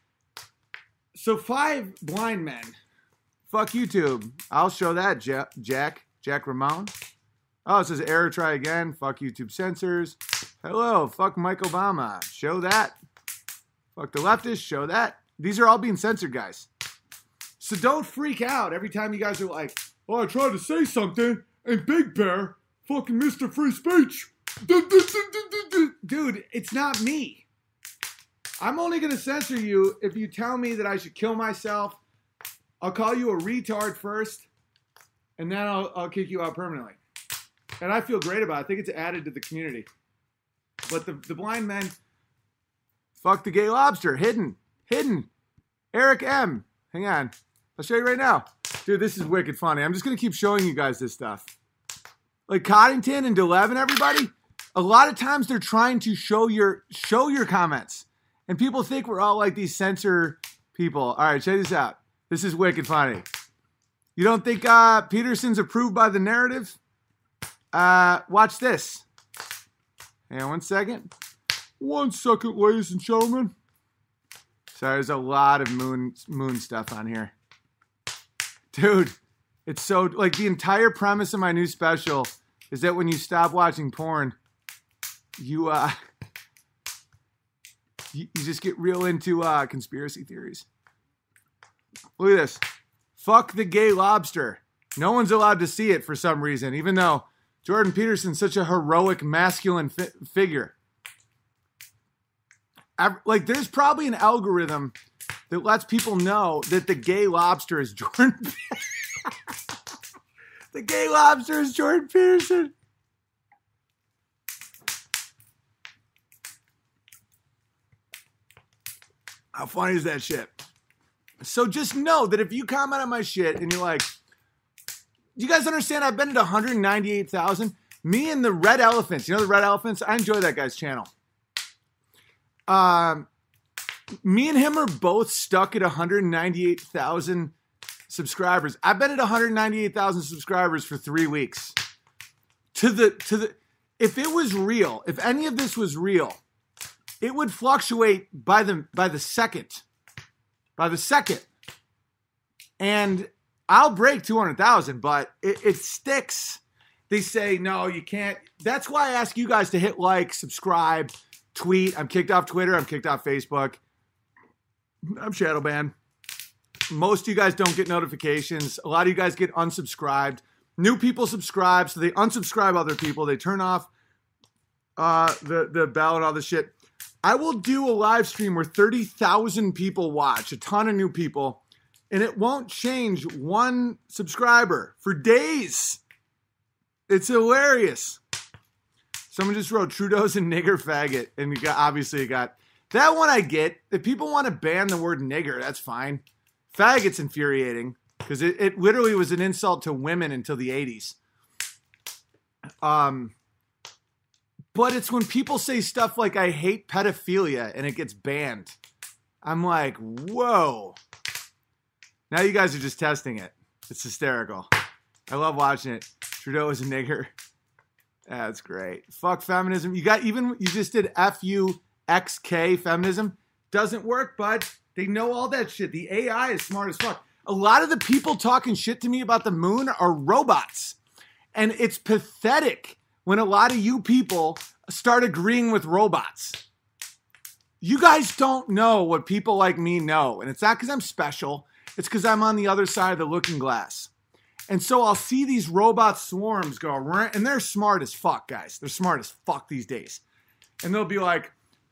So five blind men. Fuck YouTube. I'll show that, Jack. Jack, Jack Ramone. Oh, it says error, try again. Fuck YouTube censors. Hello, fuck Mike Obama. Show that. Fuck the leftists. Show that. These are all being censored, guys. So don't freak out every time you guys are like, oh, I tried to say something, and Big Bear, fucking Mister Free Speech. Dude, it's not me. I'm only going to censor you if you tell me that I should kill myself. I'll call you a retard first, and then I'll, I'll kick you out permanently. And I feel great about it. I think it's added to the community. But the, the blind men, fuck the gay lobster. Hidden. Hidden. Eric M. Hang on. I'll show you right now. Dude, this is wicked funny. I'm just going to keep showing you guys this stuff. Like Coddington and DeLevin, everybody, a lot of times they're trying to show your show your comments. And people think we're all like these censor people. All right, check this out. This is wicked funny. You don't think uh, Peterson's approved by the narrative? Uh, watch this. Hang on one second. One second, ladies and gentlemen. So there's a lot of moon moon stuff on here. Dude, it's so, like the entire premise of my new special is that when you stop watching porn, you, uh, you, you just get real into uh, conspiracy theories. Look at this. Fuck the gay lobster. No one's allowed to see it for some reason, even though Jordan Peterson's such a heroic masculine fi- figure. I, like, there's probably an algorithm that lets people know that the gay lobster is Jordan. The gay lobster is Jordan Peterson. How funny is that shit? So just know that if you comment on my shit and you're like, you guys understand I've been at one hundred ninety-eight thousand? Me and the Red Elephants, you know the Red Elephants? I enjoy that guy's channel. Um, me and him are both stuck at one hundred ninety-eight thousand subscribers. I've been at one hundred ninety-eight thousand subscribers for three weeks. To the, to the, if it was real, if any of this was real, it would fluctuate by the, by the second. By the second. And I'll break two hundred thousand, but it, it sticks. They say, no, you can't. That's why I ask you guys to hit like, subscribe, tweet. I'm kicked off Twitter. I'm kicked off Facebook. I'm shadow banned. Most of you guys don't get notifications. A lot of you guys get unsubscribed. New people subscribe, so they unsubscribe other people. They turn off uh, the, the bell and all this shit. I will do a live stream where thirty thousand people watch, a ton of new people, and it won't change one subscriber for days. It's hilarious. Someone just wrote Trudeau's a nigger faggot, and you got, obviously it got that one. I get if people want to ban the word nigger, that's fine. Faggot's infuriating because it, it literally was an insult to women until the eighties. Um. But it's when people say stuff like, I hate pedophilia, and it gets banned. I'm like, whoa. Now you guys are just testing it. It's hysterical. I love watching it. Trudeau is a nigger. That's great. Fuck feminism. You got even, you just did F U X K feminism. Doesn't work, bud. They know all that shit. The A I is smart as fuck. A lot of the people talking shit to me about the moon are robots. And it's pathetic when a lot of you people start agreeing with robots. You guys don't know what people like me know. And it's not because I'm special. It's because I'm on the other side of the looking glass. And so I'll see these robot swarms go, and they're smart as fuck, guys. They're smart as fuck these days. And they'll be like,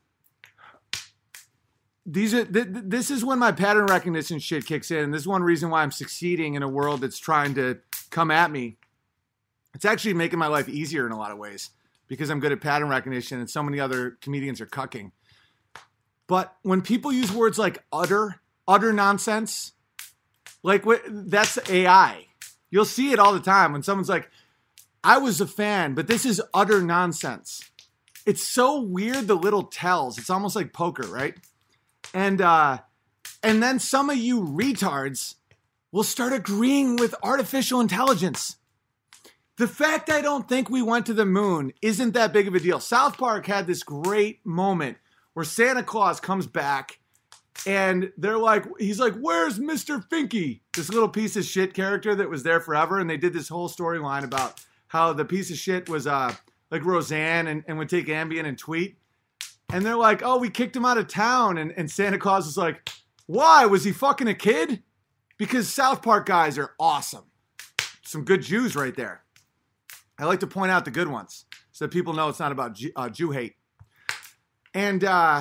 these are, th- th- this is when my pattern recognition shit kicks in. And this is one reason why I'm succeeding in a world that's trying to come at me. It's actually making my life easier in a lot of ways because I'm good at pattern recognition and so many other comedians are cucking. But when people use words like utter, utter nonsense, like what, that's A I. You'll see it all the time when someone's like, I was a fan, but this is utter nonsense. It's so weird, the little tells. It's almost like poker, right? And, uh, and then some of you retards will start agreeing with artificial intelligence. The fact I don't think we went to the moon isn't that big of a deal. South Park had this great moment where Santa Claus comes back and they're like, he's like, where's Mister Finky? This little piece of shit character that was there forever. And they did this whole storyline about how the piece of shit was uh, like Roseanne and, and would take Ambien and tweet. And they're like, oh, we kicked him out of town. And, and Santa Claus was like, why? Was he fucking a kid? Because South Park guys are awesome. Some good Jews right there. I like to point out the good ones so that people know it's not about Jew, uh, Jew hate. And, uh,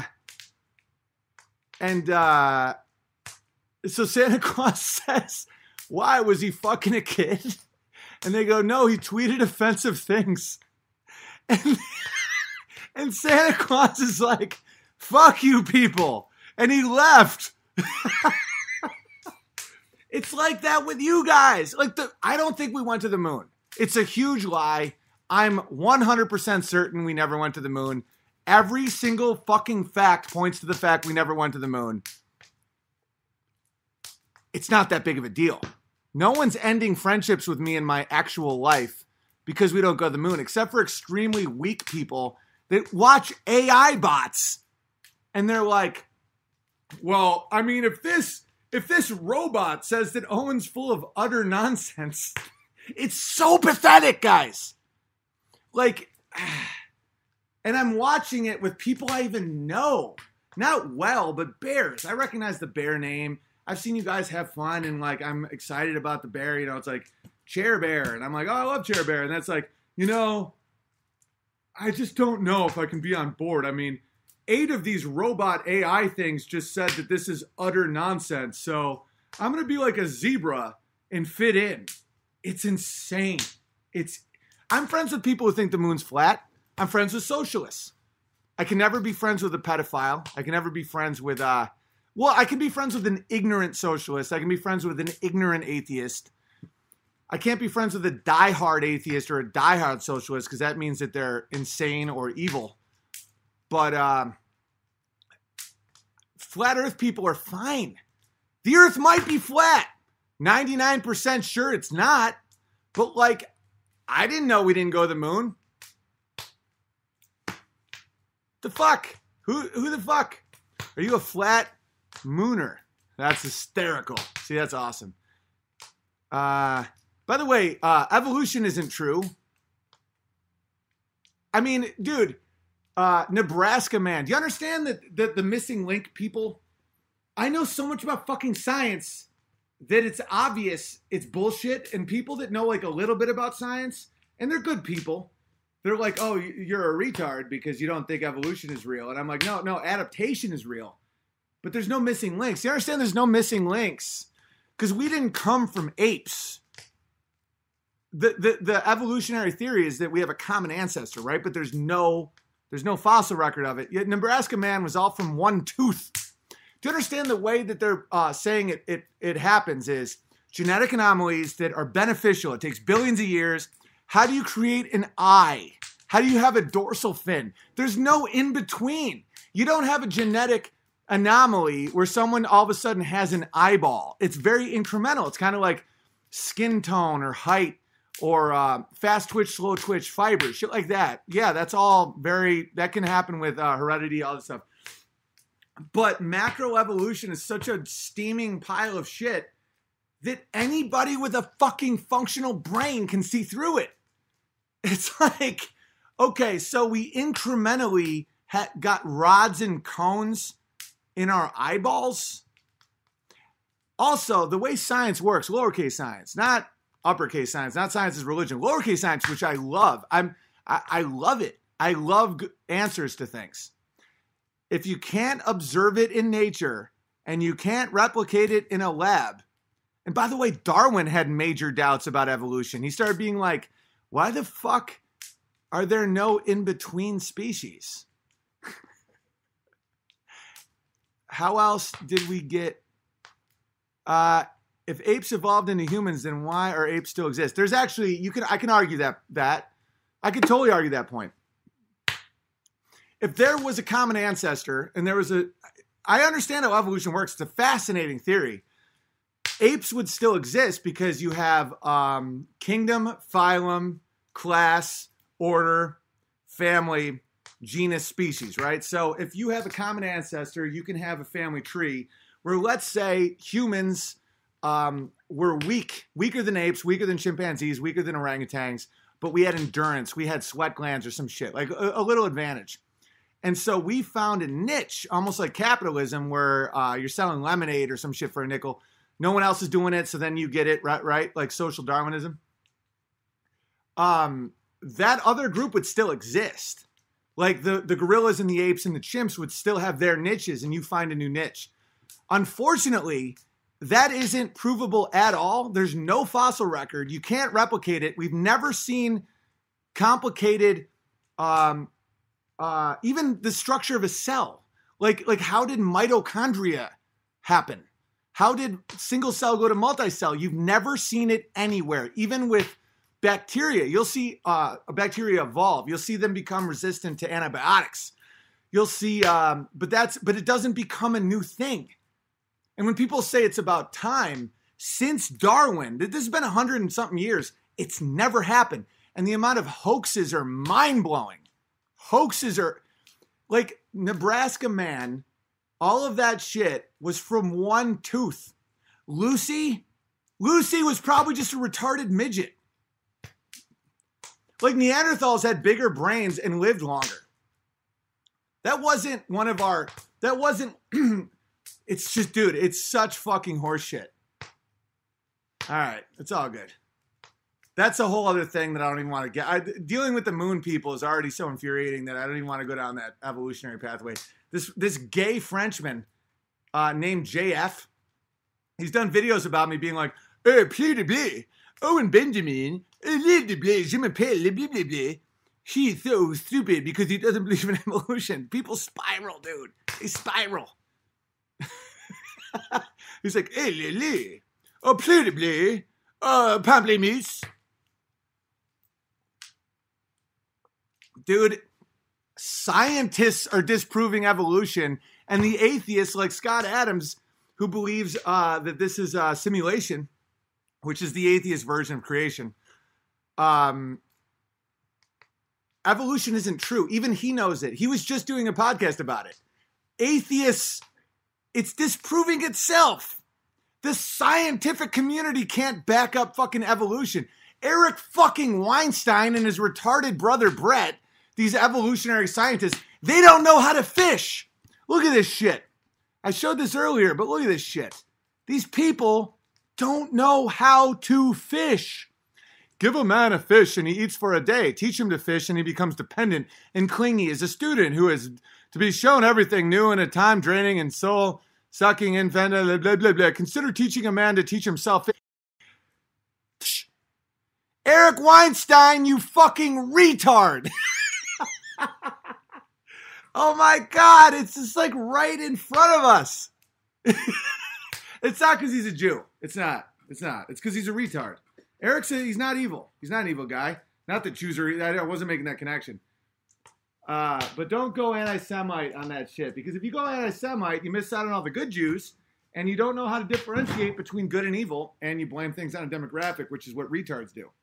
and, uh, so Santa Claus says, why, was he fucking a kid? And they go, no, he tweeted offensive things. And, and Santa Claus is like, fuck you people. And he left. It's like that with you guys. Like the, I don't think we went to the moon. It's a huge lie. I'm one hundred percent certain we never went to the moon. Every single fucking fact points to the fact we never went to the moon. It's not that big of a deal. No one's ending friendships with me in my actual life because we don't go to the moon, except for extremely weak people that watch A I bots. And they're like, well, I mean, if this, if this robot says that Owen's full of utter nonsense... It's so pathetic, guys. Like, and I'm watching it with people I even know. Not well, but bears. I recognize the bear name. I've seen you guys have fun, and like, I'm excited about the bear. You know, it's like Chair Bear, and I'm like, oh, I love Chair Bear. And that's like, you know, I just don't know if I can be on board. I mean, eight of these robot A I things just said that this is utter nonsense. So I'm going to be like a zebra and fit in. It's insane. It's. I'm friends with people who think the moon's flat. I'm friends with socialists. I can never be friends with a pedophile. I can never be friends with uh, Well, I can be friends with an ignorant socialist. I can be friends with an ignorant atheist. I can't be friends with a diehard atheist or a diehard socialist because that means that they're insane or evil. But um, flat Earth people are fine. The Earth might be flat. ninety-nine percent sure it's not. But like, I didn't know we didn't go to the moon. The fuck? Who who the fuck? Are you a flat mooner? That's hysterical. See, that's awesome. Uh, by the way, uh, evolution isn't true. I mean, dude, uh, Nebraska man, do you understand that, that the missing link people? I know so much about fucking science that it's obvious it's bullshit. And people that know like a little bit about science, and they're good people, they're like, oh, you're a retard because you don't think evolution is real. And I'm like, no, no, adaptation is real. But there's no missing links. You understand there's no missing links? Because we didn't come from apes. The, the the evolutionary theory is that we have a common ancestor, right? But there's no there's no fossil record of it. Yet Nebraska man was all from one tooth. Do you understand the way that they're uh, saying it, it it happens is genetic anomalies that are beneficial. It takes billions of years. How do you create an eye? How do you have a dorsal fin? There's no in between. You don't have a genetic anomaly where someone all of a sudden has an eyeball. It's very incremental. It's kind of like skin tone or height or uh, fast twitch, slow twitch, fibers, shit like that. Yeah, that's all very, that can happen with uh, heredity, all this stuff. But macroevolution is such a steaming pile of shit that anybody with a fucking functional brain can see through it. It's like, okay, so we incrementally ha- got rods and cones in our eyeballs. Also, the way science works, lowercase science, not uppercase science, not science is religion, lowercase science, which I love. I'm, I, I love it. I love g- answers to things. If you can't observe it in nature and you can't replicate it in a lab, and by the way, Darwin had major doubts about evolution. He started being like, why the fuck are there no in-between species? How else did we get... Uh, if apes evolved into humans, then why are apes still exist? There's actually... you can I can argue that. that. I could totally argue that point. If there was a common ancestor, and there was a... I understand how evolution works. It's a fascinating theory. Apes would still exist because you have um, kingdom, phylum, class, order, family, genus, species, right? So if you have a common ancestor, you can have a family tree where, let's say, humans um, were weak, weaker than apes, weaker than chimpanzees, weaker than orangutans, but we had endurance, we had sweat glands or some shit, like a, a little advantage. And so we found a niche, almost like capitalism, where uh, you're selling lemonade or some shit for a nickel. No one else is doing it, so then you get it, right? Right? Like social Darwinism. Um, that other group would still exist. Like the, the gorillas and the apes and the chimps would still have their niches, and you find a new niche. Unfortunately, that isn't provable at all. There's no fossil record. You can't replicate it. We've never seen complicated, um, uh, even the structure of a cell. Like, like how did mitochondria happen? How did single cell go to multicell? You've never seen it anywhere. Even with bacteria, you'll see uh, a bacteria evolve. You'll see them become resistant to antibiotics. You'll see, um, but that's, but it doesn't become a new thing. And when people say it's about time, since Darwin, this has been a hundred and something years, it's never happened. And the amount of hoaxes are mind blowing. Hoaxes are like Nebraska man. All of that shit was from one tooth. Lucy, Lucy was probably just a retarded midget. Like Neanderthals had bigger brains and lived longer. That wasn't one of our, that wasn't, it's just, dude, it's such fucking horseshit. All right, it's all good. That's a whole other thing that I don't even want to get. I, dealing with the moon people is already so infuriating that I don't even want to go down that evolutionary pathway. This this gay Frenchman uh, named J F, he's done videos about me being like, "Eh, Peter B, Owen Benjamin, je m'appelle blah blah blah. He's so stupid because he doesn't believe in evolution." People spiral, dude. They spiral. He's like, hey, Lily, oh, plutibly, uh, pamplemousse. Dude, scientists are disproving evolution, and the atheists like Scott Adams, who believes uh, that this is a simulation, which is the atheist version of creation. Um, evolution isn't true. Even he knows it. He was just doing a podcast about it. Atheists, it's disproving itself. The scientific community can't back up fucking evolution. Eric fucking Weinstein and his retarded brother Brett, these evolutionary scientists, they don't know how to fish. Look at this shit. I showed this earlier, but look at this shit. These people don't know how to fish. Give a man a fish and he eats for a day. Teach him to fish and he becomes dependent and clingy as a student who is to be shown everything new in a time draining and soul sucking infant. Blah, blah, blah, blah. Consider teaching a man to teach himself. Eric Weinstein, you fucking retard. Oh my God, it's just like right in front of us. It's not because he's a Jew. It's not. It's not. It's because he's a retard. Eric said he's not evil. He's not an evil guy. Not that Jews are, I wasn't making that connection. Uh, but don't go anti-Semite on that shit. Because if you go anti-Semite, you miss out on all the good Jews. And you don't know how to differentiate between good and evil. And you blame things on a demographic, which is what retards do.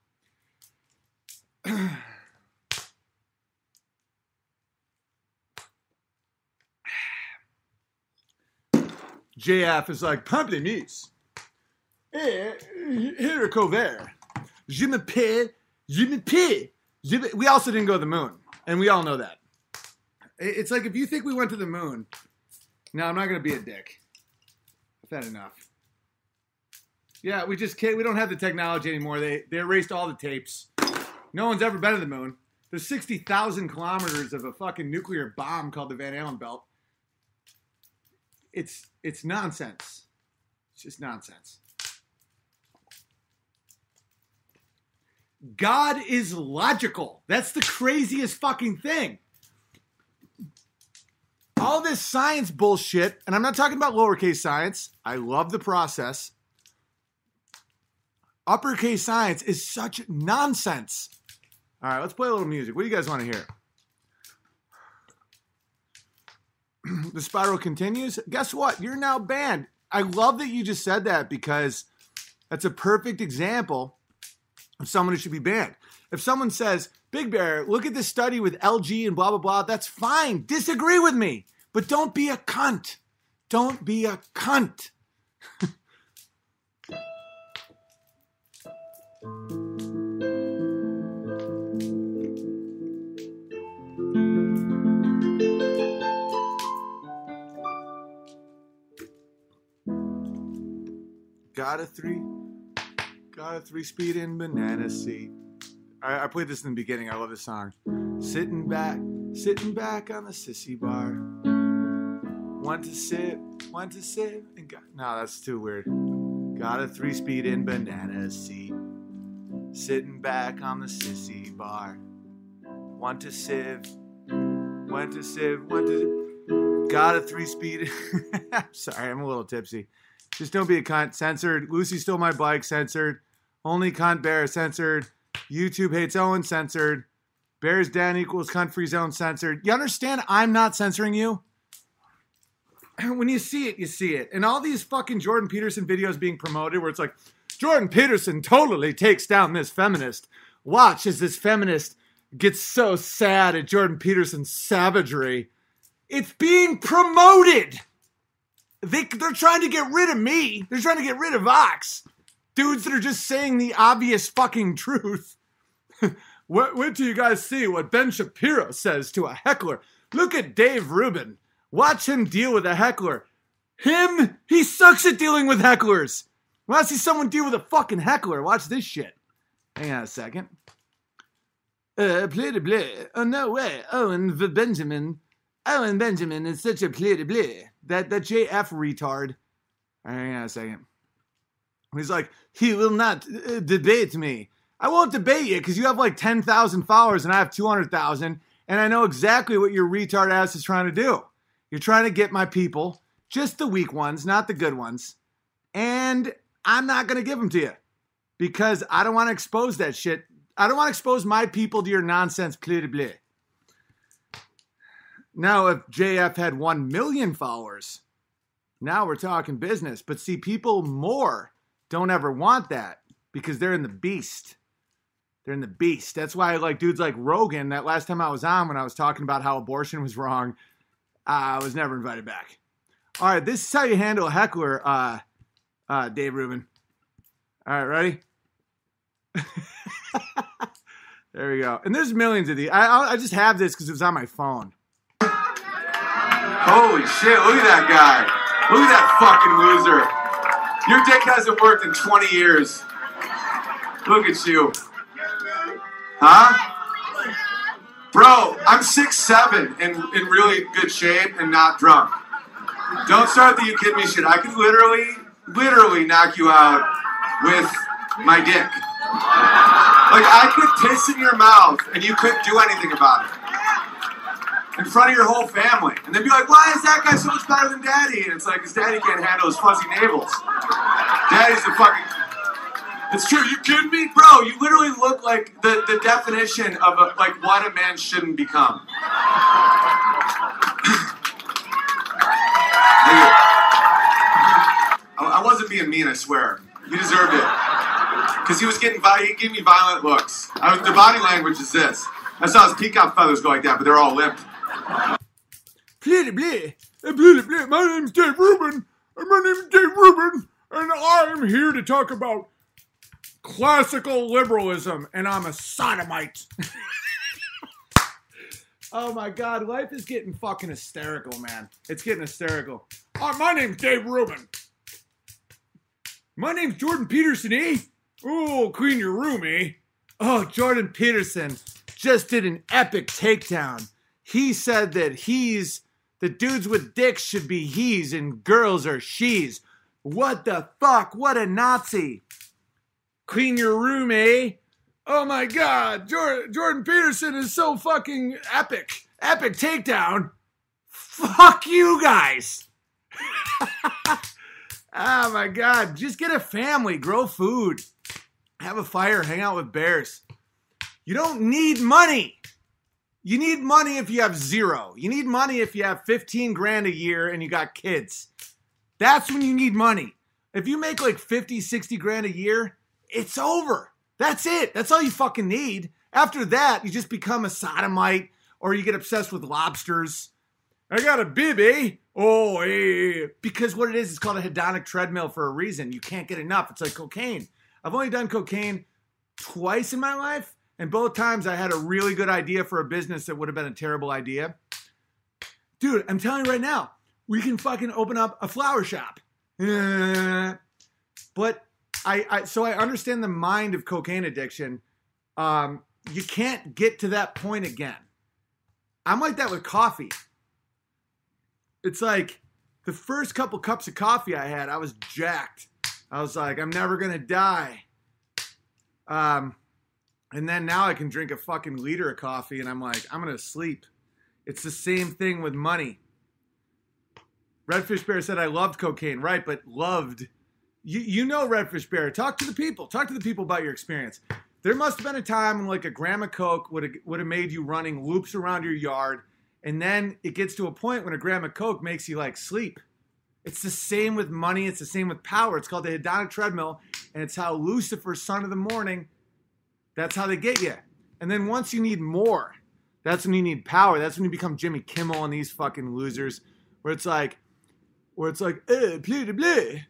J F is like, pamplemousse. Eh, haricot vert. Je m'appelle, je m'appelle. Je me... We also didn't go to the moon. And we all know that. It's like if you think we went to the moon. No, I'm not going to be a dick. I've had enough. Yeah, we just can't. We don't have the technology anymore. They, they erased all the tapes. No one's ever been to the moon. There's sixty thousand kilometers of a fucking nuclear bomb called the Van Allen Belt. It's it's nonsense. It's just nonsense. God is logical. That's the craziest fucking thing. All this science bullshit, and I'm not talking about lowercase science. I love the process. Uppercase science is such nonsense. All right, let's play a little music. What do you guys want to hear? The spiral continues. Guess what? You're now banned. I love that you just said that because that's a perfect example of someone who should be banned. If someone says, Big Bear, look at this study with L G and blah, blah, blah, that's fine. Disagree with me. But don't be a cunt. Don't be a cunt. Got a three, got a three speed in banana seat. I, I played this in the beginning. I love this song. Sitting back, sitting back on the sissy bar. Want to sit, want to sit. And got, no, that's too weird. Got a three speed in banana seat. Sitting back on the sissy bar. Want to sieve, want to sieve, want to. Got a three speed. Sorry, I'm a little tipsy. Just don't be a cunt. Censored. Lucy stole my bike. Censored. Only cunt bear. Censored. YouTube hates Owen. Censored. Bears den equals cunt free zone. Censored. You understand? I'm not censoring you. When you see it, you see it. And all these fucking Jordan Peterson videos being promoted where it's like, Jordan Peterson totally takes down this feminist. Watch as this feminist gets so sad at Jordan Peterson's savagery. It's being promoted. They, they're trying to get rid of me. They're trying to get rid of Vox. Dudes that are just saying the obvious fucking truth. Wait, wait till you guys see what Ben Shapiro says to a heckler. Look at Dave Rubin. Watch him deal with a heckler. Him, he sucks at dealing with hecklers. Want to see someone deal with a fucking heckler? Watch this shit. Hang on a second. Uh, play to play. Oh, no way. Owen v. Benjamin. Owen Benjamin is such a play to play. That, that J F retard. Hang on a second. He's like, he will not uh, debate me. I won't debate you because you have like ten thousand followers and I have two hundred thousand. And I know exactly what your retard ass is trying to do. You're trying to get my people Just the weak ones, not the good ones. And I'm not going to give them to you because I don't want to expose that shit. I don't want to expose my people to your nonsense. Blah, blah, blah. Now, if J F had one million followers, now we're talking business. But see, people more don't ever want that because they're in the beast. They're in the beast. That's why I like dudes like Rogan. That last time I was on when I was talking about how abortion was wrong, uh, I was never invited back. All right, this is how you handle a heckler, uh, uh, Dave Rubin. All right, ready? There we go. And there's millions of these. I, I just have this because it was on my phone. Holy shit, look at that guy. Look at that fucking loser. Your dick hasn't worked in twenty years. Look at you. Huh? Bro, I'm six seven and in really good shape and not drunk. Don't start the you kidding me shit. I could literally, literally knock you out with my dick. Like, I could piss in your mouth and you couldn't do anything about it. In front of your whole family. And they'd be like, why is that guy so much better than Daddy? And it's like, his daddy can't handle his fuzzy navels. Daddy's the fucking... It's true, you kidding me? Bro, you literally look like the, the definition of a, like what a man shouldn't become. I wasn't being mean, I swear. You deserved it. Because he was getting, he gave me violent looks. I was, the body language is this. I saw his peacock feathers go like that, but they're all limp. Blah, blah, blah, blah. My name's Dave Rubin, and my name's Dave Rubin, and I'm here to talk about classical liberalism, and I'm a sodomite. Oh my God, life is getting fucking hysterical, man. It's getting hysterical. Oh, my name's Dave Rubin. My name's Jordan Peterson, eh? Oh, clean your room, eh? Oh, Jordan Peterson just did an epic takedown. He said that he's, the dudes with dicks should be he's and girls are she's. What the fuck? What a Nazi. Clean your room, eh? Oh my God, Jordan, Jordan Peterson is so fucking epic. Epic takedown. Fuck you guys. Oh my God, just get a family, grow food, have a fire, hang out with bears. You don't need money. You need money if you have zero. You need money if you have fifteen grand a year and you got kids. That's when you need money. If you make like fifty, sixty grand a year, it's over. That's it. That's all you fucking need. After that, you just become a sodomite or you get obsessed with lobsters. I got a bib, eh? Oh, eh. Because what it is, it's called a hedonic treadmill for a reason. You can't get enough. It's like cocaine. I've only done cocaine twice in my life, and both times I had a really good idea for a business that would have been a terrible idea. Dude, I'm telling you right now, we can fucking open up a flower shop. Uh, but I, I, so I understand the mind of cocaine addiction. Um, you can't get to that point again. I'm like that with coffee. It's like the first couple cups of coffee I had, I was jacked. I was like, I'm never going to die. Um, and then now I can drink a fucking liter of coffee and I'm like, I'm going to sleep. It's the same thing with money. Redfish Bear said I loved cocaine. Right, but loved. You, you know Redfish Bear. Talk to the people. Talk to the people about your experience. There must have been a time when like a gram of coke would have, would have made you running loops around your yard. And then it gets to a point when a gram of coke makes you like sleep. It's the same with money. It's the same with power. It's called the hedonic treadmill. And it's how Lucifer, son of the morning, that's how they get you. And then once you need more, that's when you need power. That's when you become Jimmy Kimmel and these fucking losers. Where it's like, where it's like, eh, blah, blah, blah.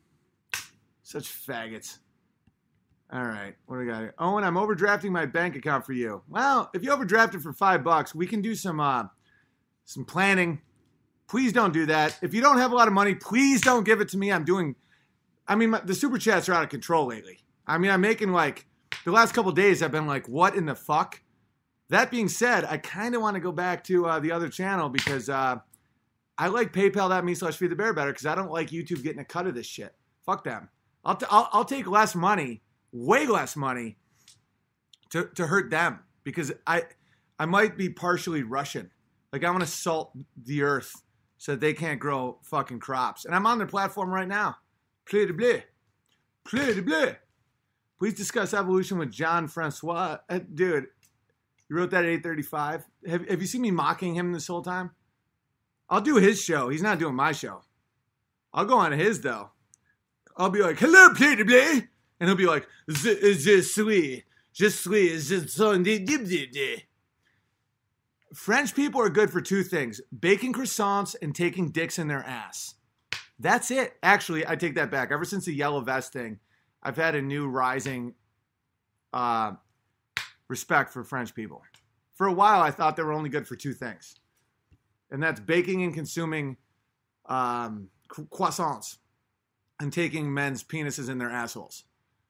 Such faggots. All right, what do we got here? Owen, I'm overdrafting my bank account for you. Well, if you overdraft it for five bucks, we can do some uh, some planning. Please don't do that. If you don't have a lot of money, please don't give it to me. I'm doing, I mean, my, the super chats are out of control lately. I mean, I'm making like, the last couple of days I've been like, what in the fuck? That being said, I kind of want to go back to uh, the other channel because uh, I like paypal.me slash feed the bear better because I don't like YouTube getting a cut of this shit. Fuck them. I'll, t- I'll, I'll take less money. Way less money to, to hurt them because I I might be partially Russian. Like I want to salt the earth so that they can't grow fucking crops. And I'm on their platform right now. Play de bleu. Play de bleu. Please discuss evolution with John Francois. Uh, dude, you wrote that at eight thirty-five. Have, have you seen me mocking him this whole time? I'll do his show. He's not doing my show. I'll go on his, though. I'll be like, hello, play de bleu. And he'll be like, je, je suis, je suis, je suis. French people are good for two things. Baking croissants and taking dicks in their ass. That's it. Actually, I take that back. Ever since the yellow vest thing, I've had a new rising uh, respect for French people. For a while, I thought they were only good for two things. And that's baking and consuming um, croissants and taking men's penises in their assholes.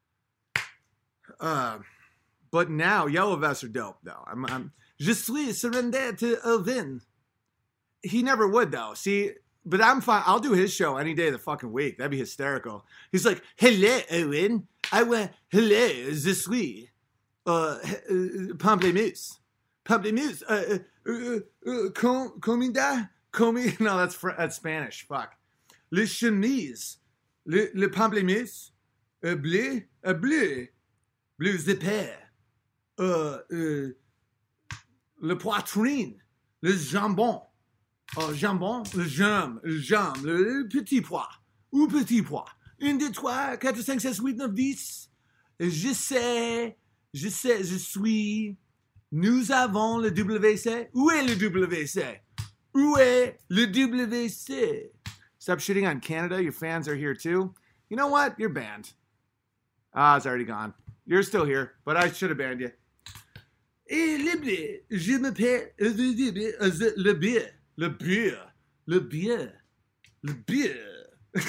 Uh, but now, yellow vests are dope, though. I'm, I'm Je suis surrender to Elvin. He never would, though. See, but I'm fine. I'll do his show any day of the fucking week. That'd be hysterical. He's like, hello, Owen. I went, hello, je suis. Uh, pamplemousse. Pamplemousse. Uh, uh, uh, com, comida? Comi? No, that's fr- that's Spanish. Fuck. Le chemise. Le, le pamplemousse. Uh, bleu. Uh, bleu. Bleu de père. Uh, uh, le poitrine. Le jambon. Oh, jambon, le jambe, le jambe, le petit pois, ou petit pois. Une, deux, trois, quatre, cinq, six, huit, neuf, dix. Je sais, je sais, je suis. Nous avons le W C. Où est le W C? Où est le W C? Stop shitting on Canada. Your fans are here too. You know what? You're banned. Ah, it's already gone. You're still here, but I should have banned you. Et le bleu, je m'appelle le bleu. Le beer. Le beer. Le beer.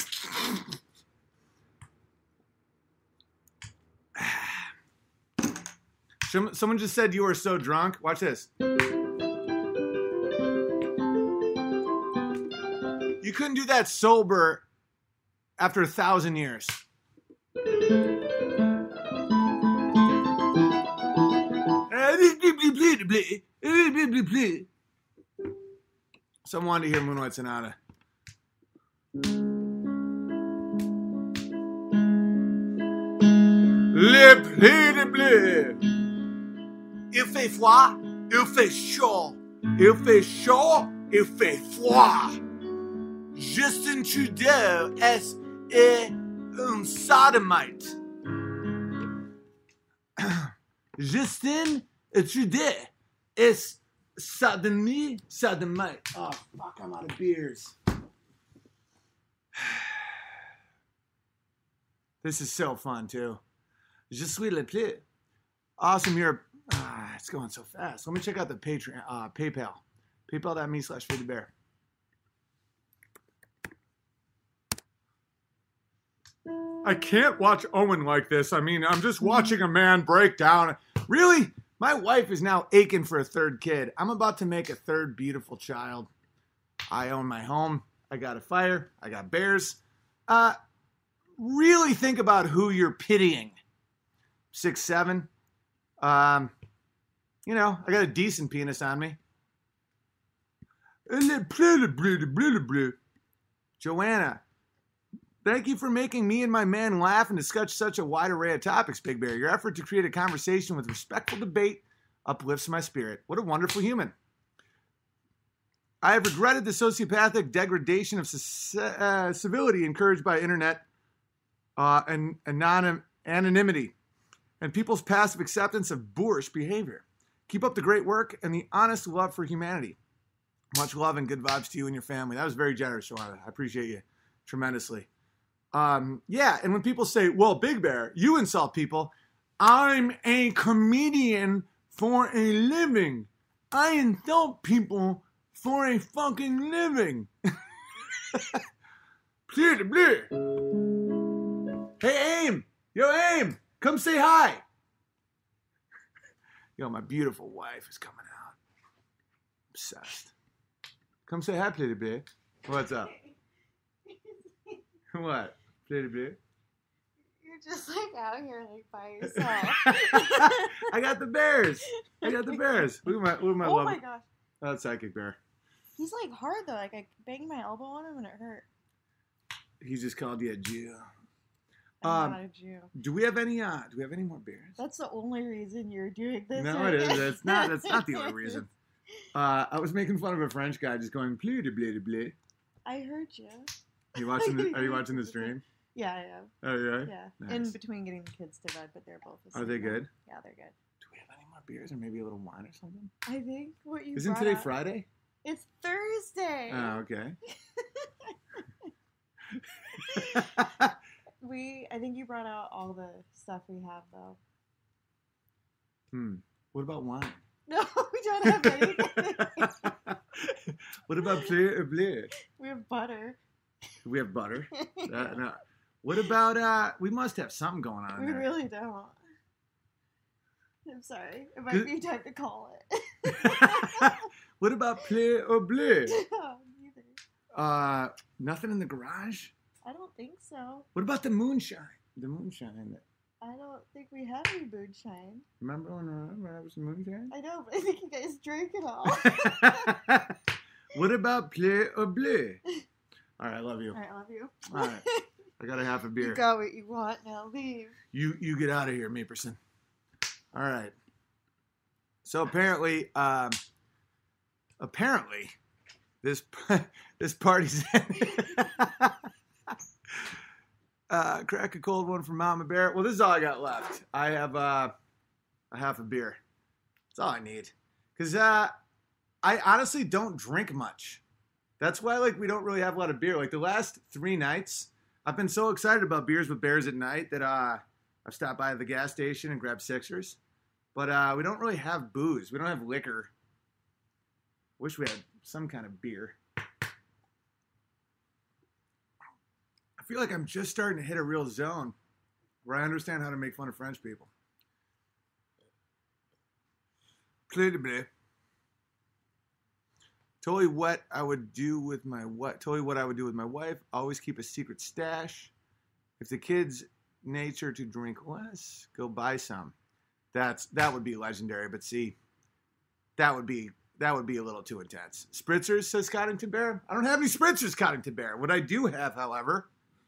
Someone just said you are so drunk. Watch this. You couldn't do that sober after a thousand years. Someone wanted to hear Moonlight Sonata. Le bleu de bleu. Il fait froid, il fait chaud. Il fait chaud, il fait froid. Justin Trudeau est un sodomite. Justin Trudeau est sodomy, sodomite. Oh, fuck, I'm out of beers. This is so fun, too. Je suis le plus. Awesome, you're... Ah, it's going so fast. Let me check out the Patreon, uh, PayPal. PayPal.me slash Fade the Bear. I can't watch Owen like this. I mean, I'm just watching a man break down. Really? My wife is now aching for a third kid. I'm about to make a third beautiful child. I own my home. I got a fire. I got bears. Uh, really think about who you're pitying. Six, seven. Um, you know, I got a decent penis on me. Joanna, thank you for making me and my man laugh and discuss such a wide array of topics, Big Bear. Your effort to create a conversation with respectful debate uplifts my spirit. What a wonderful human. I have regretted the sociopathic degradation of uh, civility encouraged by internet uh, and anonym, anonymity and people's passive acceptance of boorish behavior. Keep up the great work and the honest love for humanity. Much love and good vibes to you and your family. That was very generous, Joanna. I appreciate you tremendously. Um, yeah, and when people say, well, Big Bear, you insult people. I'm a comedian for a living. I insult people for a fucking living. Bleu, bleu. Hey, Aim. Yo, Aim. Come say hi. Yo, my beautiful wife is coming out. Obsessed. Come say hi, Bleu, bleu. What's up? What? Bleu, bleu. You're just like out here like by yourself. I got the bears. I got the bears. Look at my, look at my oh love. my gosh. That's Psychic Bear. He's like hard though. Like I banged my elbow on him and it hurt. He just called you a Jew. I'm Um, not a Jew. Do we have any? Uh, do we have any more beers? That's the only reason you're doing this. No, right it is. now. It's not. That's not the only reason. Uh, I was making fun of a French guy just going bleu de bleu de bleu. I heard you. Are you watching? The, are you watching the stream? Yeah, I am. Oh yeah. Yeah. Nice. In between getting the kids to bed, but they're both asleep. Are they now. good? Yeah, they're good. Do we have any more beers or maybe a little wine or something? I think what you Isn't brought today up- Friday? It's Thursday. Oh, okay. we, I think you brought out all the stuff we have though. Hmm. What about wine? No, we don't have anything. What about bleu or bleu? We have butter. We have butter. Uh, no. What about uh? We must have something going on We there. really don't. I'm sorry. It might Good- be time to call it. What about bleu or bleu? No, neither. Uh, nothing in the garage. I don't think so. What about the moonshine? The moonshine. I don't think we have any moonshine. Remember when uh, when I was moonshine? I know, but I think you guys drank it all. What about bleu or bleu? All right, I love you. I love you. All right, I got a half a beer. You got what you want. Now leave. You you get out of here, Meeperson. All right. So apparently, um, apparently, this this party's uh, crack a cold one from Mama Bear. Well, this is all I got left. I have uh, a half a beer. That's all I need. Cause uh, I honestly don't drink much. That's why like we don't really have a lot of beer. Like the last three nights, I've been so excited about beers with Bears at Night that uh, I've stopped by the gas station and grabbed Sixers. But uh, we don't really have booze. We don't have liquor. Wish we had some kind of beer. I feel like I'm just starting to hit a real zone where I understand how to make fun of French people. Play de bleu. Totally what I would do with my what? Totally what I would do with my wife. Always keep a secret stash. If the kids' nature to drink less, go buy some. That's that would be legendary, but see, that would be that would be a little too intense. Spritzers, says Coddington Bear. I don't have any spritzers, Coddington Bear. What I do have, however,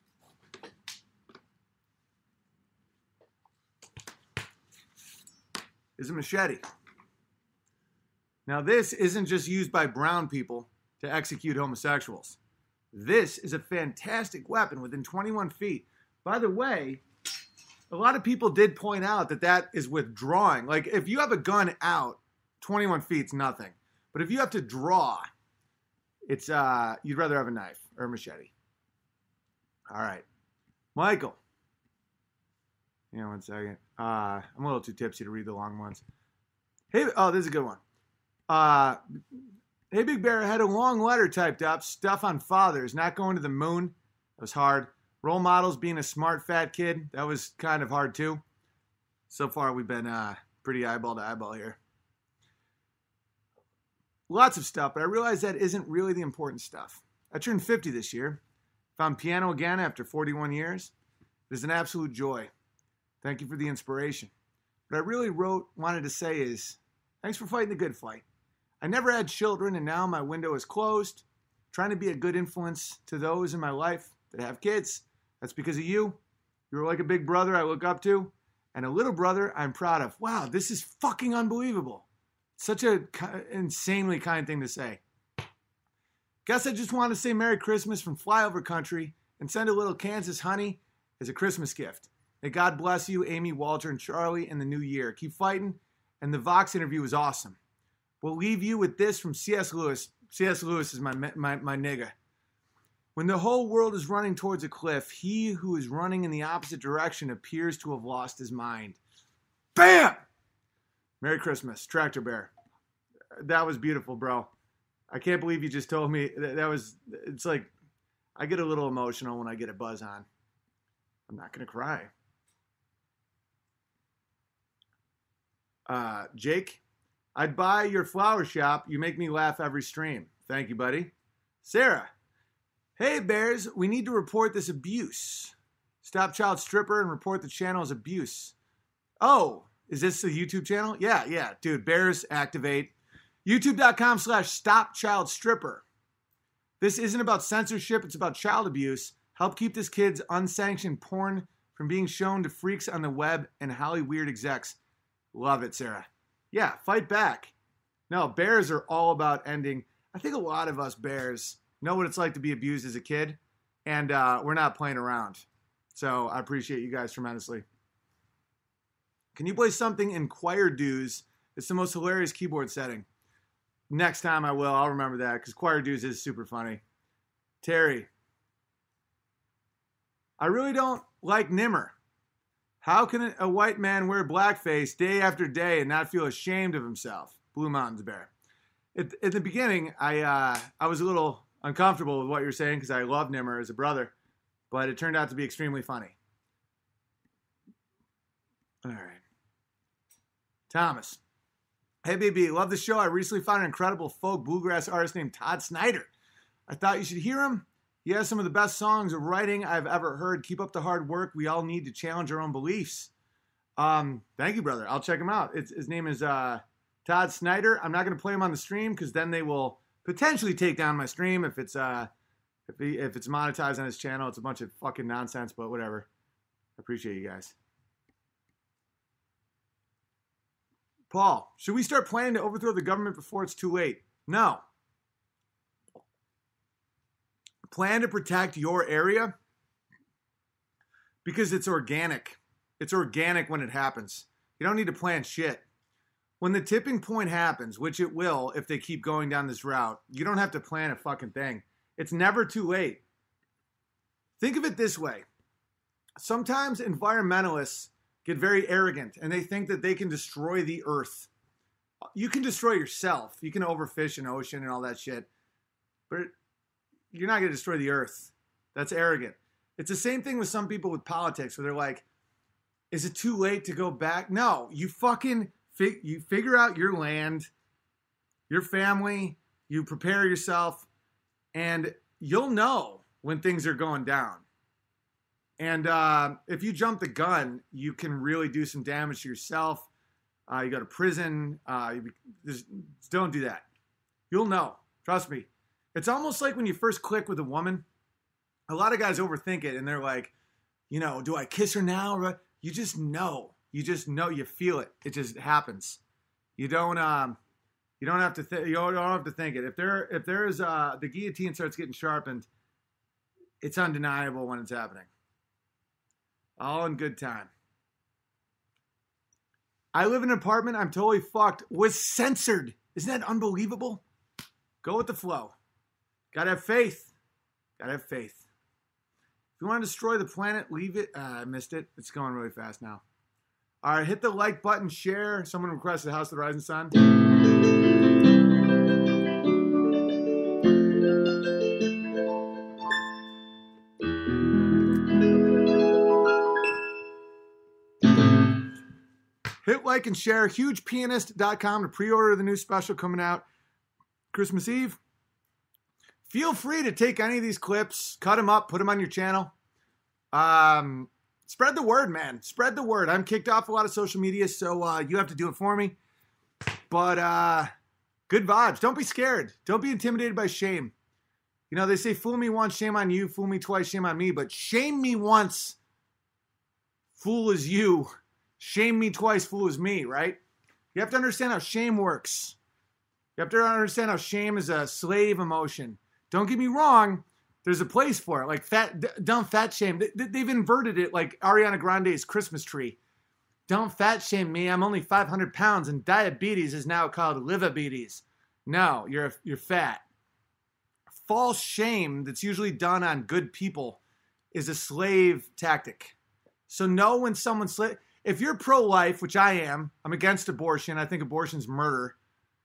is a machete. Now, this isn't just used by brown people to execute homosexuals. This is a fantastic weapon within twenty-one feet. By the way, a lot of people did point out that that is withdrawing. Like, if you have a gun out, twenty-one feet's nothing. But if you have to draw, it's uh, you'd rather have a knife or a machete. All right. Michael. Yeah, one second. Uh, I'm a little too tipsy to read the long ones. Hey, oh, this is a good one. Uh, hey, Big Bear, I had a long letter typed up. Stuff on fathers, not going to the moon. That was hard. Role models, being a smart fat kid. That was kind of hard, too. So far, we've been uh, pretty eyeball to eyeball here. Lots of stuff, but I realize that isn't really the important stuff. I turned fifty this year. Found piano again after forty-one years. It is an absolute joy. Thank you for the inspiration. What I really wrote, wanted to say is, thanks for fighting the good fight. I never had children, and now my window is closed. Trying to be a good influence to those in my life that have kids. That's because of you. You're like a big brother I look up to, and a little brother I'm proud of. Wow, this is fucking unbelievable. Such a insanely kind thing to say. Guess I just want to say Merry Christmas from Flyover Country and send a little Kansas honey as a Christmas gift. May God bless you, Amy, Walter, and Charlie in the new year. Keep fighting, and the Vox interview was awesome. We'll leave you with this from C S. Lewis. C S. Lewis is my, my, my nigga. When the whole world is running towards a cliff, he who is running in the opposite direction appears to have lost his mind. Bam! Merry Christmas, Tractor Bear. That was beautiful, bro. I can't believe you just told me that, that was, it's like, I get a little emotional when I get a buzz on. I'm not going to cry. Uh, Jake, I'd buy your flower shop. You make me laugh every stream. Thank you, buddy. Sarah, hey, Bears, we need to report this abuse. Stop Child Stripper and report the channel as abuse. Oh, is this the YouTube channel? Yeah, yeah. Dude, Bears, activate. YouTube.com slash Stop Child Stripper. This isn't about censorship. It's about child abuse. Help keep this kid's unsanctioned porn from being shown to freaks on the web and Holly weird execs. Love it, Sarah. Yeah, fight back. No, bears are all about ending. I think a lot of us bears know what it's like to be abused as a kid, and uh, we're not playing around. So I appreciate you guys tremendously. Can you play something in choir dues? It's the most hilarious keyboard setting. Next time I will. I'll remember that because choir dues is super funny. Terry. I really don't like Nimmer. How can a white man wear blackface day after day and not feel ashamed of himself? Blue Mountains Bear. At, at the beginning, I uh, I was a little uncomfortable with what you're saying because I love Nimmer as a brother, but it turned out to be extremely funny. All right. Thomas. Hey, baby, love the show. I recently found an incredible folk bluegrass artist named Todd Snyder. I thought you should hear him. He has some of the best songs of writing I've ever heard. Keep up the hard work. We all need to challenge our own beliefs. Um, thank you, brother. I'll check him out. It's, his name is uh, Todd Snyder. I'm not going to play him on the stream because then they will potentially take down my stream if it's uh, if, he, if it's monetized on his channel. It's a bunch of fucking nonsense, but whatever. I appreciate you guys. Paul, should we start planning to overthrow the government before it's too late? No. Plan to protect your area because it's organic. It's organic when it happens. You don't need to plan shit. When the tipping point happens, which it will if they keep going down this route, you don't have to plan a fucking thing. It's never too late. Think of it this way. Sometimes environmentalists get very arrogant and they think that they can destroy the earth. You can destroy yourself. You can overfish an ocean and all that shit. But you're not going to destroy the earth. That's arrogant. It's the same thing with some people with politics where they're like, is it too late to go back? No, you fucking fig- you figure out your land, your family, you prepare yourself, and you'll know when things are going down. And uh, if you jump the gun, you can really do some damage to yourself. Uh, you go to prison. Uh, you be, just don't do that. You'll know. Trust me. It's almost like when you first click with a woman. A lot of guys overthink it, and they're like, you know, do I kiss her now? You just know. You just know. You feel it. It just happens. You don't. Um, you don't have to. Th- you don't have to think it. If there, if there is, uh, the guillotine starts getting sharpened, it's undeniable when it's happening. All in good time. I live in an apartment. I'm totally fucked. Was censored. Isn't that unbelievable? Go with the flow. Gotta have faith. Gotta have faith. If you want to destroy the planet, leave it. Uh, I missed it. It's going really fast now. All right, hit the like button, share. Someone requested House of the Rising Sun. Hit like and share. huge pianist dot com to pre-order the new special coming out Christmas Eve. Feel free to take any of these clips, cut them up, put them on your channel. Um, spread the word, man. Spread the word. I'm kicked off a lot of social media, so uh, you have to do it for me. But uh, good vibes. Don't be scared. Don't be intimidated by shame. You know, they say, fool me once, shame on you. Fool me twice, shame on me. But shame me once, fool is you. Shame me twice, fool is me, right? You have to understand how shame works. You have to understand how shame is a slave emotion. Don't get me wrong. There's a place for it. Like fat, don't fat shame. They've inverted it like Ariana Grande's Christmas tree. Don't fat shame me. I'm only five hundred pounds and diabetes is now called livabetes. No, you're, you're fat. False shame that's usually done on good people is a slave tactic. So know when someone's slave. If you're pro-life, which I am, I'm against abortion. I think abortion's murder.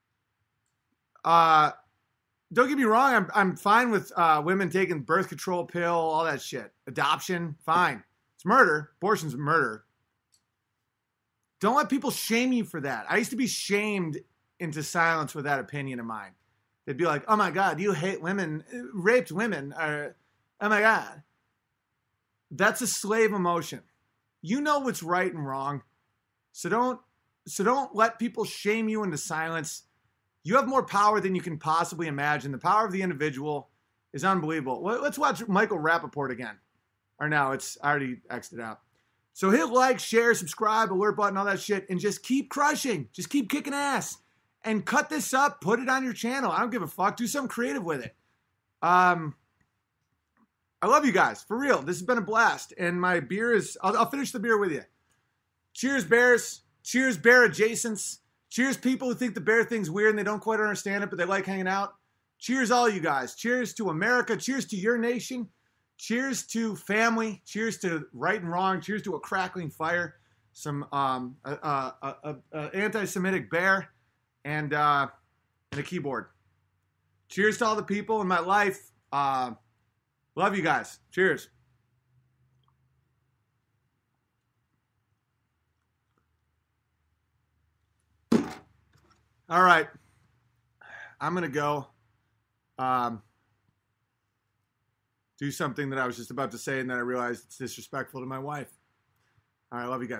Uh, don't get me wrong. I'm I'm fine with uh, women taking birth control pill, all that shit. Adoption, fine. It's murder. Abortion's murder. Don't let people shame you for that. I used to be shamed into silence with that opinion of mine. They'd be like, "Oh my God, you hate women, raped women," or "Oh my God." That's a slave emotion. You know what's right and wrong. So don't so don't let people shame you into silence. You have more power than you can possibly imagine. The power of the individual is unbelievable. Well, let's watch Michael Rappaport again. Or no, it's I already exited out. So hit like, share, subscribe, alert button, all that shit, and just keep crushing. Just keep kicking ass. And cut this up, put it on your channel. I don't give a fuck. Do something creative with it. Um, I love you guys, for real. This has been a blast. And my beer is, I'll, I'll finish the beer with you. Cheers, Bears. Cheers, Bear adjacents. Cheers, people who think the bear thing's weird and they don't quite understand it, but they like hanging out. Cheers, all you guys. Cheers to America. Cheers to your nation. Cheers to family. Cheers to right and wrong. Cheers to a crackling fire. Some um, a, a, a, a anti-Semitic bear and, uh, and a keyboard. Cheers to all the people in my life. Uh, love you guys. Cheers. All right, I'm going to go um, do something that I was just about to say and then I realized it's disrespectful to my wife. All right, I love you guys.